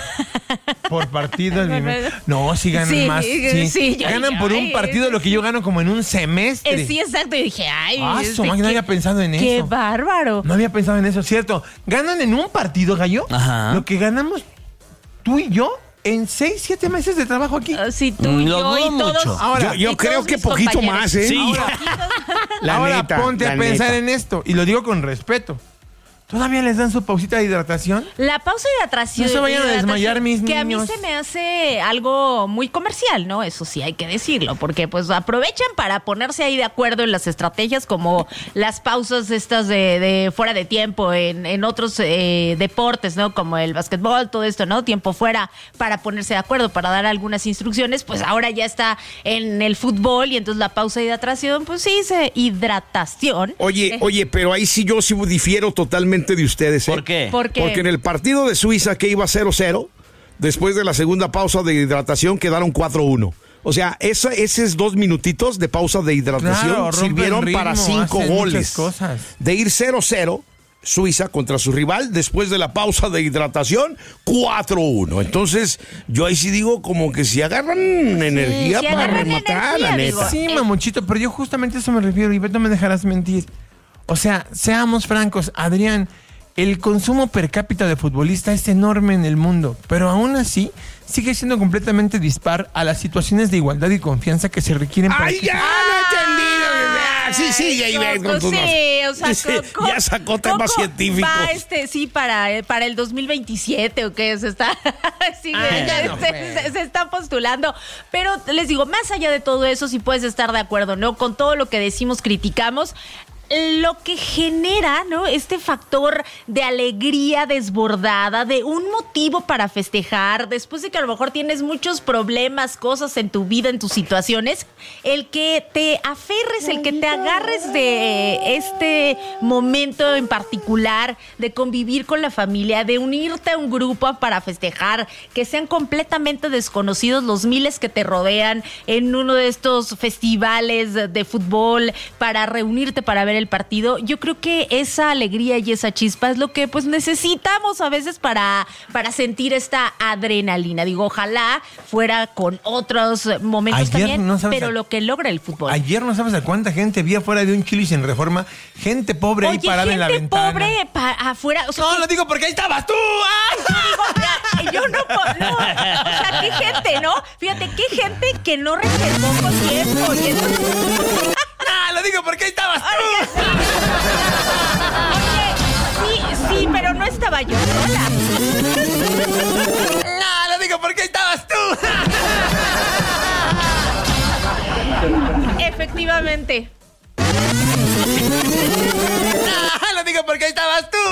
Por partido. No, sí ganan más. Sí, ganan por un partido lo que yo gano como en un semestre. Sí, exacto. Y dije, no había pensado en eso. ¡Qué bárbaro! No había pensado en eso, ¿cierto? Ganan en un partido, Gallo, lo que ganamos tú y yo en 6, 7 meses de trabajo aquí. Sí, tú y yo y todos. Ahora, yo creo que poquito más, ¿eh? Sí. Ahora ponte a pensar en esto, y lo digo con respeto. ¿Todavía les dan su pausita de hidratación? La pausa de hidratación. No se vayan a desmayar, mis que niños. Que a mí se me hace algo muy comercial, ¿no? Eso sí hay que decirlo, porque pues aprovechan para ponerse ahí de acuerdo en las estrategias, como las pausas estas de fuera de tiempo en otros deportes, ¿no? Como el básquetbol, todo esto, ¿no? Tiempo fuera para ponerse de acuerdo, para dar algunas instrucciones. Pues ahora ya está en el fútbol y entonces la pausa de hidratación, pues sí, hidratación. Oye, pero ahí sí yo sí difiero totalmente de ustedes. ¿Por qué? Porque en el partido de Suiza, que iba 0-0, después de la segunda pausa de hidratación quedaron 4-1. O sea, esos 2 minutitos de pausa de hidratación sirvieron para 5 goles. De ir 0-0, Suiza contra su rival, después de la pausa de hidratación, 4-1. Entonces, yo ahí sí digo como que si agarran energía para rematar, la neta. Sí, mamuchito, pero yo justamente a eso me refiero, y no me dejarás mentir. O sea, seamos francos, Adrián, el consumo per cápita de futbolista es enorme en el mundo, pero aún así sigue siendo completamente dispar a las situaciones de igualdad y confianza que se requieren para... ¡Ay, ya! ¡No he entendido! Sí, ahí ves con tus... ya sacó temas científicos. Va para el 2027 o qué se está... se está postulando. Pero les digo, más allá de todo eso, si puedes estar de acuerdo, ¿no? Con todo lo que decimos, criticamos... Lo que genera, ¿no? Este factor de alegría desbordada, de un motivo para festejar, después de que a lo mejor tienes muchos problemas, cosas en tu vida, en tus situaciones, el que te aferres, el que te agarres de este momento en particular, de convivir con la familia, de unirte a un grupo para festejar, que sean completamente desconocidos los miles que te rodean en uno de estos festivales de fútbol, para reunirte, para ver el partido. Yo creo que esa alegría y esa chispa es lo que pues necesitamos a veces para sentir esta adrenalina. Digo, ojalá fuera con otros momentos también, pero lo que logra el fútbol. Ayer no sabes a cuánta gente vi afuera de un Chili's en Reforma, gente pobre ahí parada en la ventana. Gente pobre afuera. O sea, no, lo digo porque ahí estabas tú. Yo no, o sea, qué gente, ¿no? Fíjate, qué gente que no reservó con tiempo. Lo digo porque ahí estabas tú. Oye, sí, pero no estaba yo sola. Lo digo porque ahí estabas tú. Efectivamente. Lo digo porque ahí estabas tú.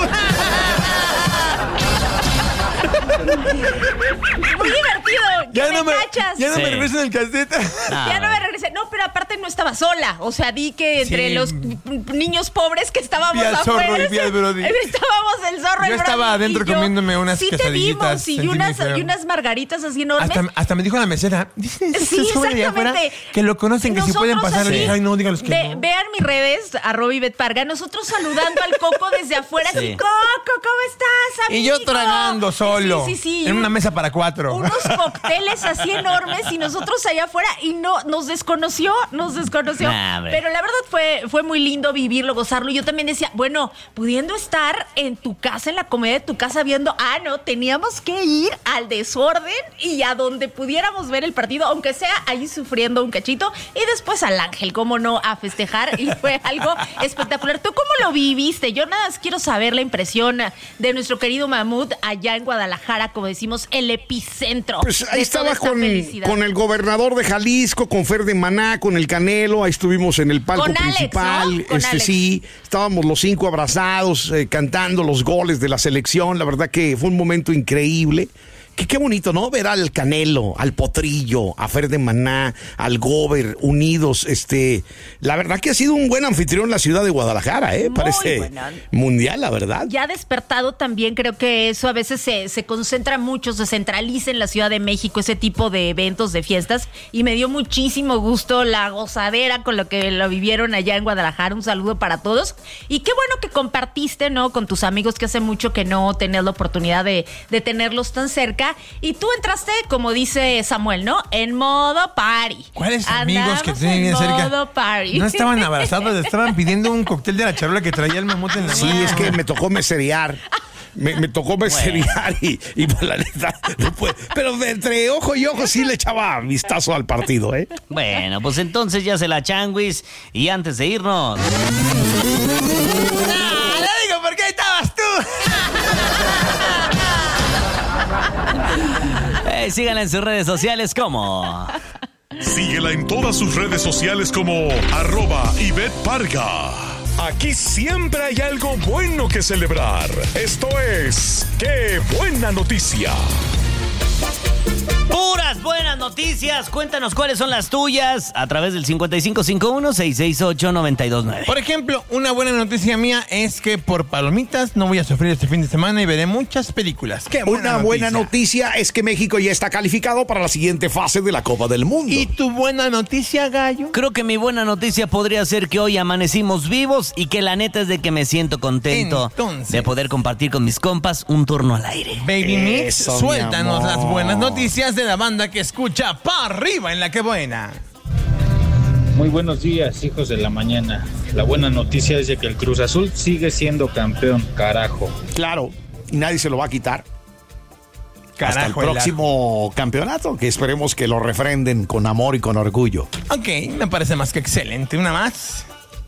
Muy divertido. Ya no me regreso en el cassette. Ya no me regresé. No, pero aparte no estaba sola. O sea, di que entre los niños pobres que estábamos afuera. Estábamos el zorro. Yo estaba adentro comiéndome unas quesadillitas. Sí, y unas margaritas así enormes. Hasta me dijo la mesera. Dicen exactamente. Que lo conocen, que si pueden pasar. Ay, no, dígalos que no. Vean mis redes, @Ivette Nosotros saludando al Coco desde afuera. Así, Coco, ¿cómo estás, amigo? Y yo tragando solo. Sí. En una mesa para 4. Unos cócteles así enormes y nosotros allá afuera y nos desconoció. Pero la verdad fue muy lindo vivirlo, gozarlo. Yo también decía, bueno, pudiendo estar en tu casa, en la comodidad de tu casa viendo, teníamos que ir al desorden y a donde pudiéramos ver el partido, aunque sea ahí sufriendo un cachito, y después al Ángel, cómo no, a festejar, y fue algo espectacular. ¿Tú cómo lo viviste? Yo nada más quiero saber la impresión de nuestro querido Mahmoud allá en Guadalajara, como decimos, el epicentro. Pues ahí estaba con el gobernador de Jalisco, con Fer de Maná, con el Canelo, ahí estuvimos en el palco principal. Alex, ¿no? Sí, estábamos los 5 abrazados, cantando los goles de la selección. La verdad que fue un momento increíble. Qué bonito, ¿no? Ver al Canelo, al Potrillo, a Fer de Maná, al Gober, unidos. La verdad que ha sido un buen anfitrión la ciudad de Guadalajara, Parece mundial, la verdad. Ya despertado también, creo que eso a veces se concentra mucho, se centraliza en la Ciudad de México, ese tipo de eventos, de fiestas, y me dio muchísimo gusto la gozadera con lo que lo vivieron allá en Guadalajara. Un saludo para todos. Y qué bueno que compartiste, ¿no? Con tus amigos, que hace mucho que no tenías la oportunidad de tenerlos tan cerca. noticia y tú entraste, como dice Samuel, ¿no? En modo party. ¿Cuáles amigos que tienen bien cerca? En modo party. No estaban abrazados, estaban pidiendo un cóctel de la charola que traía el mamut en la mano. Sí, es que me tocó meserear. Me tocó meserear y pues, la neta, no puede. Pero entre ojo y ojo sí le echaba vistazo al partido, ¿eh? Bueno, pues entonces ya se la changuis. Y antes de irnos... ¡No, lo digo porque ahí estabas tú! Síganla en sus redes sociales como... Síguela en todas sus redes sociales como @Ivette Parga. Aquí siempre hay algo bueno que celebrar. Esto es ¡Qué buena noticia! Puras buenas noticias. Cuéntanos cuáles son las tuyas a través del 5551-668-929. Por ejemplo, una buena noticia mía es que por palomitas no voy a sufrir este fin de semana y veré muchas películas. ¡Qué buena buena noticia es que México ya está calificado para la siguiente fase de la Copa del Mundo. ¿Y tu buena noticia, Gallo? Creo que mi buena noticia podría ser que hoy amanecimos vivos y que la neta es de que me siento contento de poder compartir con mis compas un turno al aire. Baby Mix, suéltanos las buenas noticias de la banda que escucha pa' arriba en la que buena. Muy buenos días, hijos de la mañana. La buena noticia es de que el Cruz Azul sigue siendo campeón, carajo. Claro, y nadie se lo va a quitar. Carajo, hasta el próximo campeonato, que esperemos que lo refrenden con amor y con orgullo. Ok, me parece más que excelente. Una más.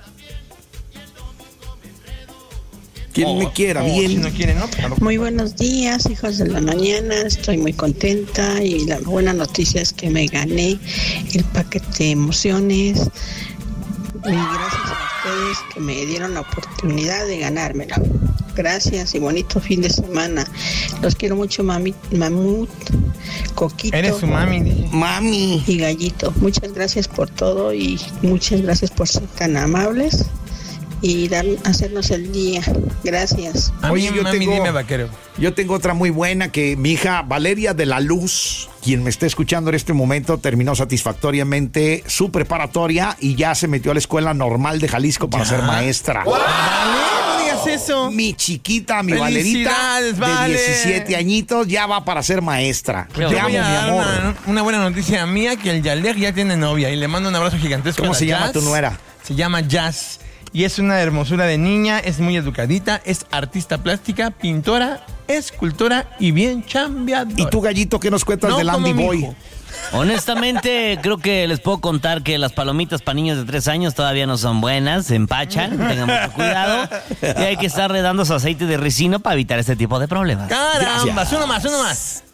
Quien me quiera, bien. Si no quiere, no. Muy buenos días, hijos de la mañana. Estoy muy contenta y la buena noticia es que me gané el paquete de emociones. Y gracias a ustedes que me dieron la oportunidad de ganármelo. Gracias y bonito fin de semana. Los quiero mucho, Mamut, Coquito. Eres su mami. Mami. Y Gallito. Muchas gracias por todo y muchas gracias por ser tan amables y hacernos el día. Gracias. Oye, yo tengo otra muy buena, que mi hija Valeria de la Luz, quien me está escuchando en este momento, terminó satisfactoriamente su preparatoria y ya se metió a la Escuela Normal de Jalisco para ser maestra. ¡Wow! No digas eso. Mi chiquita, mi Valerita, de 17 añitos, ya va para ser maestra. Te amo, mi amor. Una buena noticia mía, que el Yalder ya tiene novia y le mando un abrazo gigantesco. ¿Cómo se llama tu nuera? Se llama Jazz. Y es una hermosura de niña, es muy educadita, es artista plástica, pintora, escultora y bien chambeadora. ¿Y tú, Gallito, qué nos cuentas del Andy Boy? Honestamente, creo que les puedo contar que las palomitas para niños de 3 años todavía no son buenas, se empachan, tengan mucho cuidado. Y hay que estar redando su aceite de ricino para evitar este tipo de problemas. ¡Caramba! Uno más.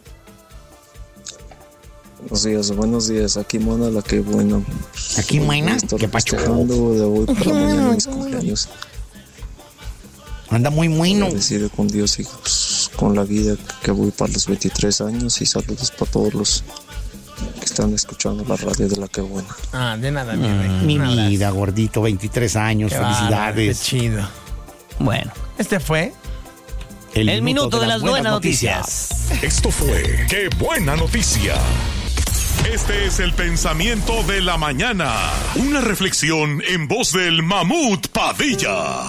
Buenos días, aquí Mona, la que buena. Aquí Mona, que festejando de hoy para mañana mis cumpleaños. Anda muy bueno. Agradecido con Dios y pues, con la vida que voy para los 23 años y saludos para todos los que están escuchando la radio de la que buena. Ah, de nada, mi rey. Mi vida, gordito, 23 años, felicidades. Qué chido. Bueno, este fue el minuto de las buenas noticias. Esto fue ¡Qué buena noticia! Este es el pensamiento de la mañana. Una reflexión en voz del Mamut Padilla.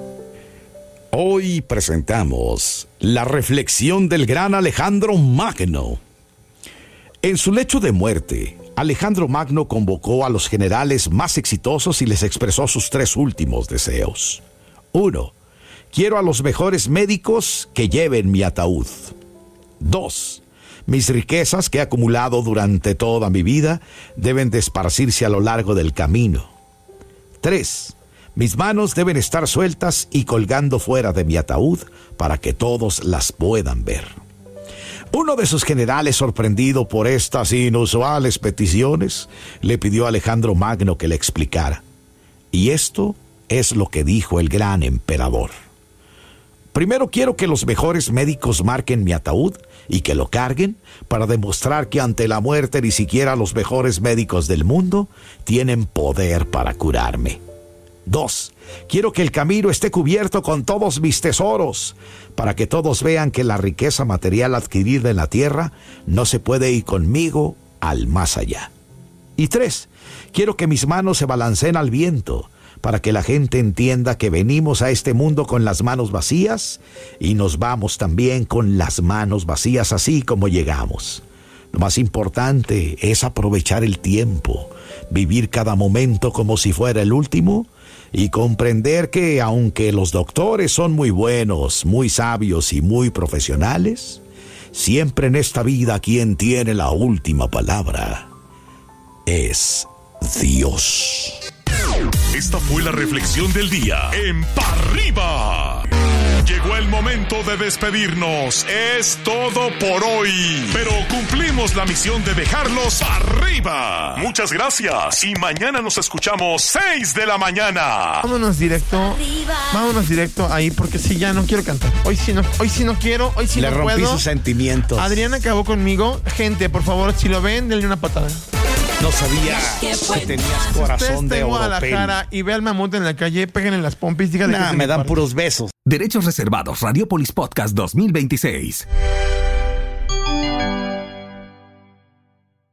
Hoy presentamos la reflexión del gran Alejandro Magno. En su lecho de muerte, Alejandro Magno convocó a los generales más exitosos y les expresó sus 3 últimos deseos. 1. Quiero a los mejores médicos que lleven mi ataúd. 2. Mis riquezas que he acumulado durante toda mi vida deben de esparcirse a lo largo del camino. 3. Mis manos deben estar sueltas y colgando fuera de mi ataúd para que todos las puedan ver. Uno de sus generales, sorprendido por estas inusuales peticiones, le pidió a Alejandro Magno que le explicara. Y esto es lo que dijo el gran emperador. Primero quiero que los mejores médicos marquen mi ataúd y que lo carguen para demostrar que ante la muerte ni siquiera los mejores médicos del mundo tienen poder para curarme. 2. Quiero que el camino esté cubierto con todos mis tesoros para que todos vean que la riqueza material adquirida en la tierra no se puede ir conmigo al más allá. Y 3, quiero que mis manos se balanceen al viento para que la gente entienda que venimos a este mundo con las manos vacías y nos vamos también con las manos vacías así como llegamos. Lo más importante es aprovechar el tiempo, vivir cada momento como si fuera el último y comprender que aunque los doctores son muy buenos, muy sabios y muy profesionales, siempre en esta vida quien tiene la última palabra es Dios. Esta fue la reflexión del día en Pa' Arriba. Llegó el momento de despedirnos. Es todo por hoy. Pero cumplimos la misión de dejarlos arriba. Muchas gracias. Y mañana nos escuchamos 6 de la mañana. Vámonos directo ahí porque sí, ya no quiero cantar. Hoy sí no quiero, hoy sí no puedo. Le rompí sus sentimientos. Adrián acabó conmigo. Gente, por favor, si lo ven, denle una patada. No sabía que tenías corazón de oro. Guadalajara y ve al mamut en la calle, péguenle las pompis, díganle que me dan puros besos. Derechos reservados, Radiopolis Podcast 2026.